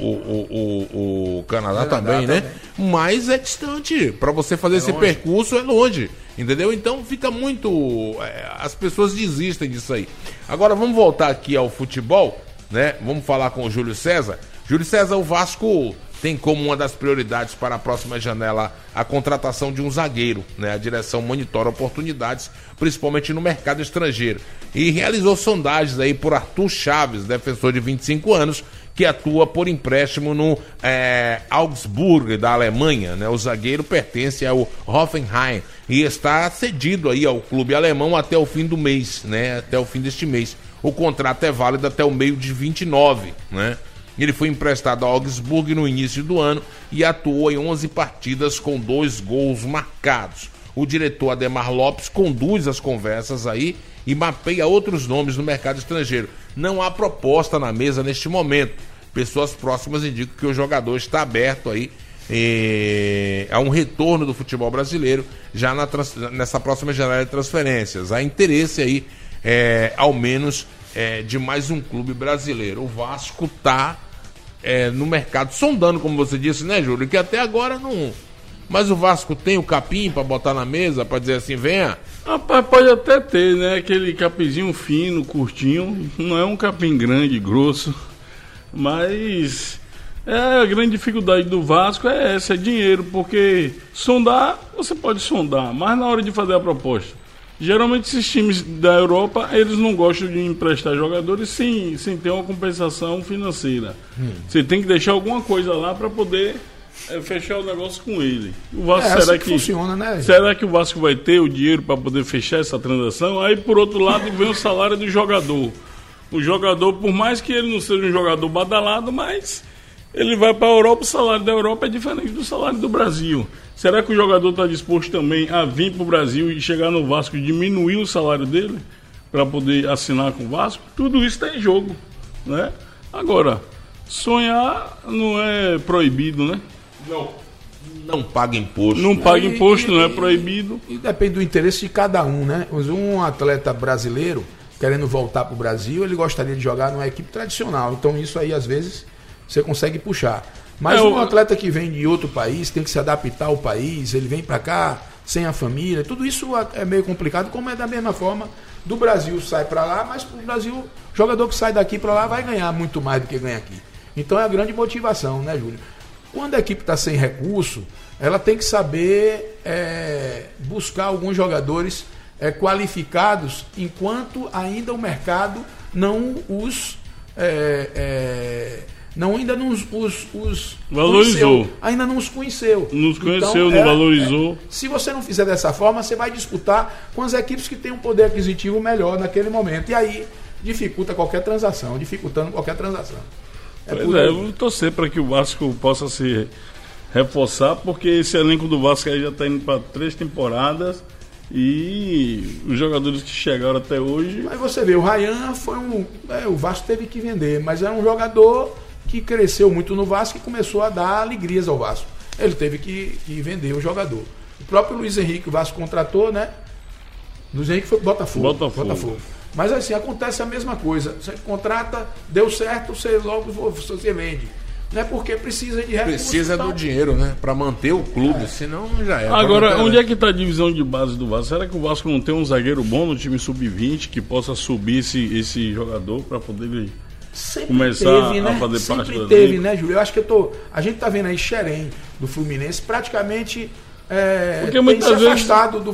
o Canadá também, né? Mas é distante. Para você fazer esse percurso é longe, entendeu? Então fica muito... as pessoas desistem disso aí. Agora vamos voltar aqui ao futebol, né? Vamos falar com o Júlio César. Júlio César, o Vasco tem como uma das prioridades para a próxima janela a contratação de um zagueiro, né? A direção monitora oportunidades, principalmente no mercado estrangeiro. E realizou sondagens aí por Arthur Chaves, defensor de 25 anos, que atua por empréstimo no Augsburg, da Alemanha, né? O zagueiro pertence ao Hoffenheim e está cedido aí ao clube alemão até o fim do mês, né? Até o fim deste mês. O contrato é válido até o meio de 29, né? Ele foi emprestado ao Augsburg no início do ano e atuou em 11 partidas com 2 gols marcados. O diretor Ademar Lopes conduz as conversas aí e mapeia outros nomes no mercado estrangeiro. Não há proposta na mesa neste momento. Pessoas próximas indicam que o jogador está aberto aí a um retorno do futebol brasileiro já nessa próxima janela de transferências. Há interesse aí, ao menos... de mais um clube brasileiro. O Vasco está no mercado sondando, como você disse, né, Júlio? Que até agora não... Mas o Vasco tem o capim para botar na mesa, para dizer assim, venha? Rapaz, pode até ter, né? Aquele capinzinho fino, curtinho. Não é um capim grande, grosso. Mas a grande dificuldade do Vasco é essa, é dinheiro. Porque sondar, você pode sondar, mas na hora de fazer a proposta, geralmente esses times da Europa, eles não gostam de emprestar jogadores sem ter uma compensação financeira. Você tem que deixar alguma coisa lá para poder fechar o negócio com ele. O Vasco, será que funciona, né? Será que o Vasco vai ter o dinheiro para poder fechar essa transação? Aí, por outro lado, vem o salário do jogador. O jogador, por mais que ele não seja um jogador badalado, mas ele vai para a Europa, o salário da Europa é diferente do salário do Brasil. Será que o jogador está disposto também a vir para o Brasil e chegar no Vasco e diminuir o salário dele para poder assinar com o Vasco? Tudo isso está em jogo, né? Agora, Sonhar não é proibido, né? Não paga imposto. Não paga imposto, não é proibido. E depende do interesse de cada um, né? Um atleta brasileiro querendo voltar para o Brasil, ele gostaria de jogar numa equipe tradicional. Então isso aí, às vezes, você consegue puxar. Mas um atleta que vem de outro país, tem que se adaptar ao país, ele vem para cá sem a família, tudo isso é meio complicado, como é da mesma forma do Brasil sai para lá, mas pro Brasil, o jogador que sai daqui para lá vai ganhar muito mais do que ganha aqui. Então é a grande motivação, né, Júlio? Quando a equipe está sem recurso, ela tem que saber buscar alguns jogadores qualificados, enquanto ainda o mercado não os valorizou. Conheceu, ainda não os conheceu. Nos conheceu, então, não valorizou. Se você não fizer dessa forma, você vai disputar com as equipes que têm um poder aquisitivo melhor naquele momento. E aí dificultando qualquer transação. Eu vou torcer para que o Vasco possa se reforçar, porque esse elenco do Vasco aí já está indo para 3 temporadas. E os jogadores que chegaram até hoje... Mas você vê, o Ryan foi o Vasco teve que vender, mas é um jogador que cresceu muito no Vasco e começou a dar alegrias ao Vasco. Ele teve que vender o jogador. O próprio Luiz Henrique, o Vasco contratou, né? Luiz Henrique foi Botafogo. Mas assim, acontece a mesma coisa. Você contrata, deu certo, você vende. Não é porque precisa de recursos. Precisa do dinheiro, né? Pra manter o clube, senão já é. Agora, onde é que tá a divisão de base do Vasco? Será que o Vasco não tem um zagueiro bom no time sub-20 que possa subir esse jogador pra poder começar a fazer parte do elenco? Né, Júlio? Eu acho que a gente tá vendo aí Xerém do Fluminense praticamente tem se afastado do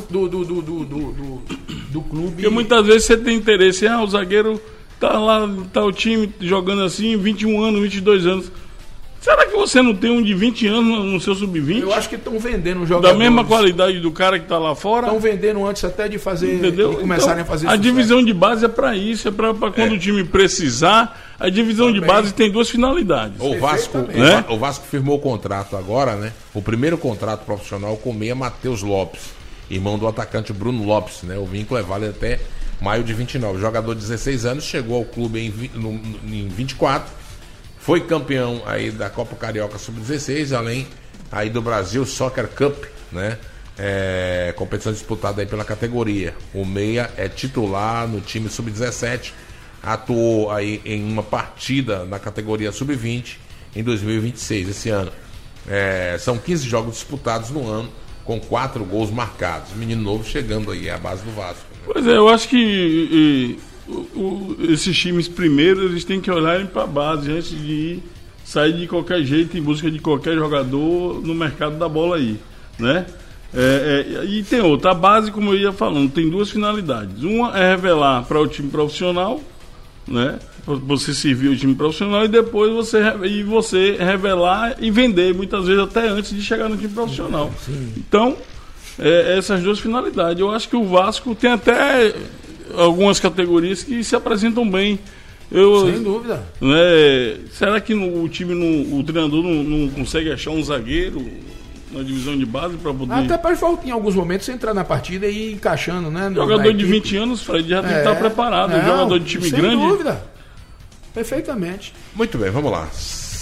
clube. Porque muitas vezes você tem interesse, o zagueiro tá lá, tá o time jogando assim, 21 anos, 22 anos. Será que você não tem um de 20 anos no seu sub-20? Eu acho que estão vendendo jogadores da mesma qualidade do cara que está lá fora. Estão vendendo antes até de fazer, entendeu? De começarem a fazer a sucesso. Divisão de base é para isso, é para quando o time precisar. A divisão de base tem 2 finalidades. O Vasco firmou o contrato agora, né? O primeiro contrato profissional com o meia Matheus Lopes, irmão do atacante Bruno Lopes, né? O vínculo é válido até maio de 29. O jogador de 16 anos chegou ao clube em 24. Foi campeão aí da Copa Carioca Sub-16, além aí do Brasil Soccer Cup, né? Competição disputada aí pela categoria. O meia é titular no time Sub-17, atuou aí em uma partida na categoria Sub-20 em 2026, esse ano. São 15 jogos disputados no ano, com 4 gols marcados. Menino novo chegando aí à base do Vasco. Né? Pois é, eu acho que esses times primeiro eles têm que olharem para a base antes de sair de qualquer jeito em busca de qualquer jogador no mercado da bola aí, né? E tem outra, a base, como eu ia falando, tem 2 finalidades. Uma é revelar para o time profissional, né? Você servir o time profissional e depois você revelar e vender, muitas vezes até antes de chegar no time profissional. Sim. Então, essas 2 finalidades. Eu acho que o Vasco tem até algumas categorias que se apresentam bem. Sem dúvida. Será que o treinador não consegue achar um zagueiro na divisão de base para poder... Até para em alguns momentos entrar na partida e ir encaixando, né? Jogador de 20 anos, Fred, já tem que estar preparado. Jogador de time grande. Sem dúvida. Perfeitamente. Muito bem, vamos lá.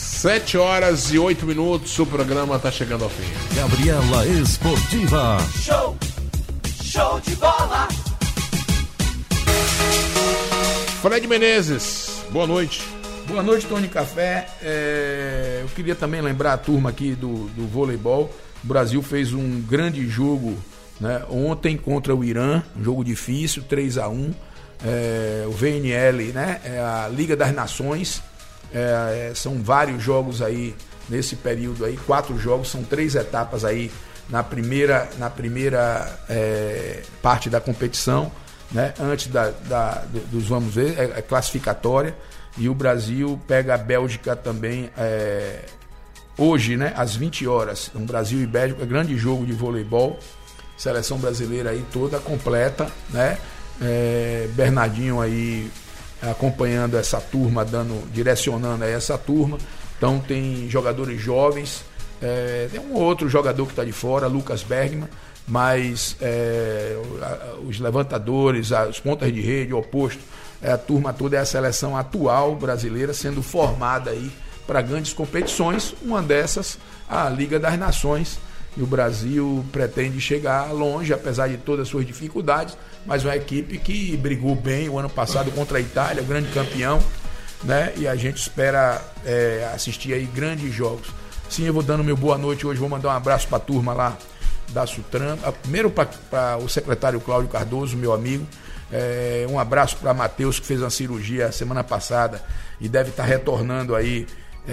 7h08, o programa está chegando ao fim. Gabriela Esportiva. Show de bola. Fred Menezes, boa noite. Boa noite, Tony Café. Eu queria também lembrar a turma aqui do voleibol. O Brasil fez um grande jogo, né, ontem contra o Irã, um jogo difícil, 3-1. O VNL, né, a Liga das Nações. São vários jogos aí nesse período aí, 4 jogos, são 3 etapas aí na primeira parte da competição. Né? Antes dos vamos ver, é classificatória, e o Brasil pega a Bélgica também hoje, né? Às 20 horas, então, Brasil e Bélgica, grande jogo de voleibol, seleção brasileira aí toda completa, né? Bernardinho aí acompanhando essa turma, direcionando aí essa turma. Então tem jogadores jovens, tem um outro jogador que está de fora, Lucas Bergman, mas os levantadores, as pontas de rede, o oposto, a turma toda é a seleção atual brasileira sendo formada aí para grandes competições, uma dessas a Liga das Nações, e o Brasil pretende chegar longe, apesar de todas as suas dificuldades, mas uma equipe que brigou bem o ano passado contra a Itália, grande campeão, né? E a gente espera assistir aí grandes jogos. Sim, eu vou dando meu boa noite hoje, vou mandar um abraço para a turma lá da Sutran, primeiro para o secretário Cláudio Cardoso, meu amigo, um abraço para Matheus, que fez uma cirurgia semana passada e deve estar retornando aí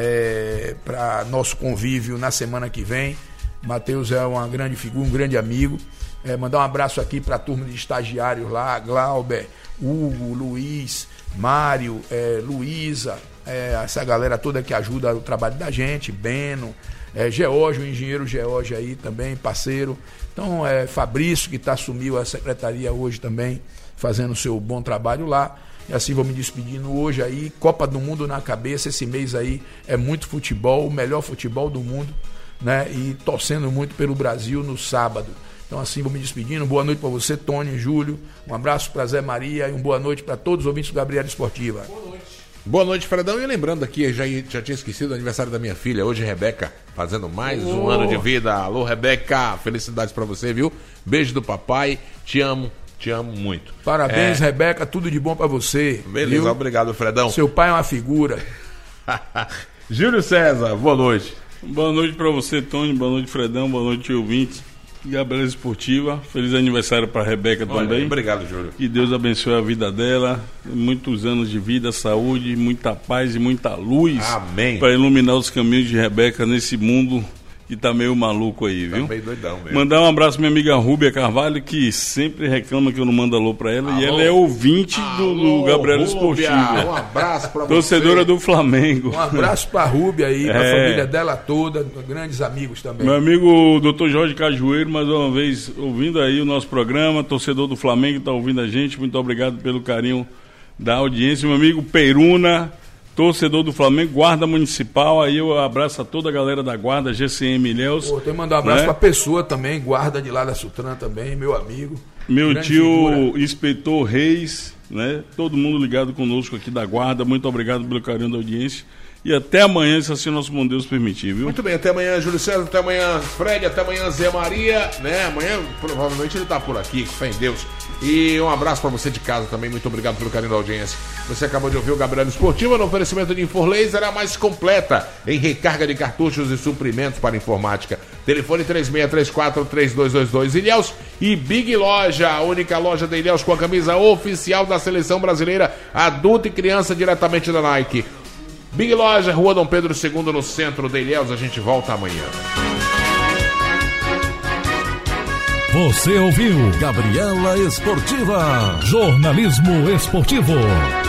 para nosso convívio na semana que vem. Matheus é uma grande figura, um grande amigo. Mandar um abraço aqui para a turma de estagiários lá, Glauber, Hugo, Luiz, Mário, Luísa, essa galera toda que ajuda o trabalho da gente, Beno, Geórgio, o engenheiro Geórgio aí também, parceiro. Então, Fabrício, que assumiu a secretaria hoje também, fazendo o seu bom trabalho lá. E assim vou me despedindo hoje aí, Copa do Mundo na cabeça, esse mês aí é muito futebol, o melhor futebol do mundo, né? E torcendo muito pelo Brasil no sábado. Então assim vou me despedindo, boa noite para você, Tony, Júlio, um abraço para Zé Maria e uma boa noite para todos os ouvintes do Gabriela Esportiva. Boa noite, Fredão. E lembrando aqui, já tinha esquecido o aniversário da minha filha, hoje Rebeca, fazendo mais um ano de vida. Alô, Rebeca, felicidades pra você, viu? Beijo do papai, te amo muito. Parabéns, Rebeca, tudo de bom pra você. Beleza, viu? Obrigado, Fredão. Seu pai é uma figura. Júlio César, boa noite. Boa noite pra você, Tony, boa noite, Fredão, boa noite, ouvintes. Gabriela Esportiva, feliz aniversário para a Rebeca também. Obrigado, Júlio. Que Deus abençoe a vida dela, muitos anos de vida, saúde, muita paz e muita luz. Amém. Para iluminar os caminhos de Rebeca nesse mundo que tá meio maluco aí, viu? Tá meio doidão mesmo. Mandar um abraço pra minha amiga Rúbia Carvalho, que sempre reclama que eu não mando alô pra ela. Alô. E ela é ouvinte do Gabriela Esportiva. Um abraço pra você. Torcedora do Flamengo. Um abraço pra Rúbia aí, pra família dela toda, grandes amigos também. Meu amigo Dr. Jorge Cajueiro, mais uma vez, ouvindo aí o nosso programa, torcedor do Flamengo, tá ouvindo a gente. Muito obrigado pelo carinho da audiência. Meu amigo Peruna, torcedor do Flamengo, Guarda Municipal, aí eu abraço a toda a galera da Guarda, GCM Ilhéus. Tenho que mandar um abraço pra pessoa também, guarda de lá da Sutran também, meu amigo. Meu tio figura. Inspetor Reis, né? Todo mundo ligado conosco aqui da Guarda, muito obrigado pelo carinho da audiência. E até amanhã, se assim nosso bom Deus permitir, viu? Muito bem, até amanhã, Júlio César, até amanhã, Fred, até amanhã, Zé Maria, né? Amanhã, provavelmente, ele tá por aqui, fé em Deus. E um abraço pra você de casa também, muito obrigado pelo carinho da audiência. Você acabou de ouvir o Gabriela Esportiva no oferecimento de Inforlaser, a mais completa em recarga de cartuchos e suprimentos para informática. Telefone 3634-3222 Ilhéus e Big Loja, a única loja da Ilhéus com a camisa oficial da Seleção Brasileira, adulto e criança, diretamente da Nike. Big Loja, Rua Dom Pedro II, no centro de Ilhéus. A gente volta amanhã. Você ouviu Gabriela Esportiva, jornalismo esportivo.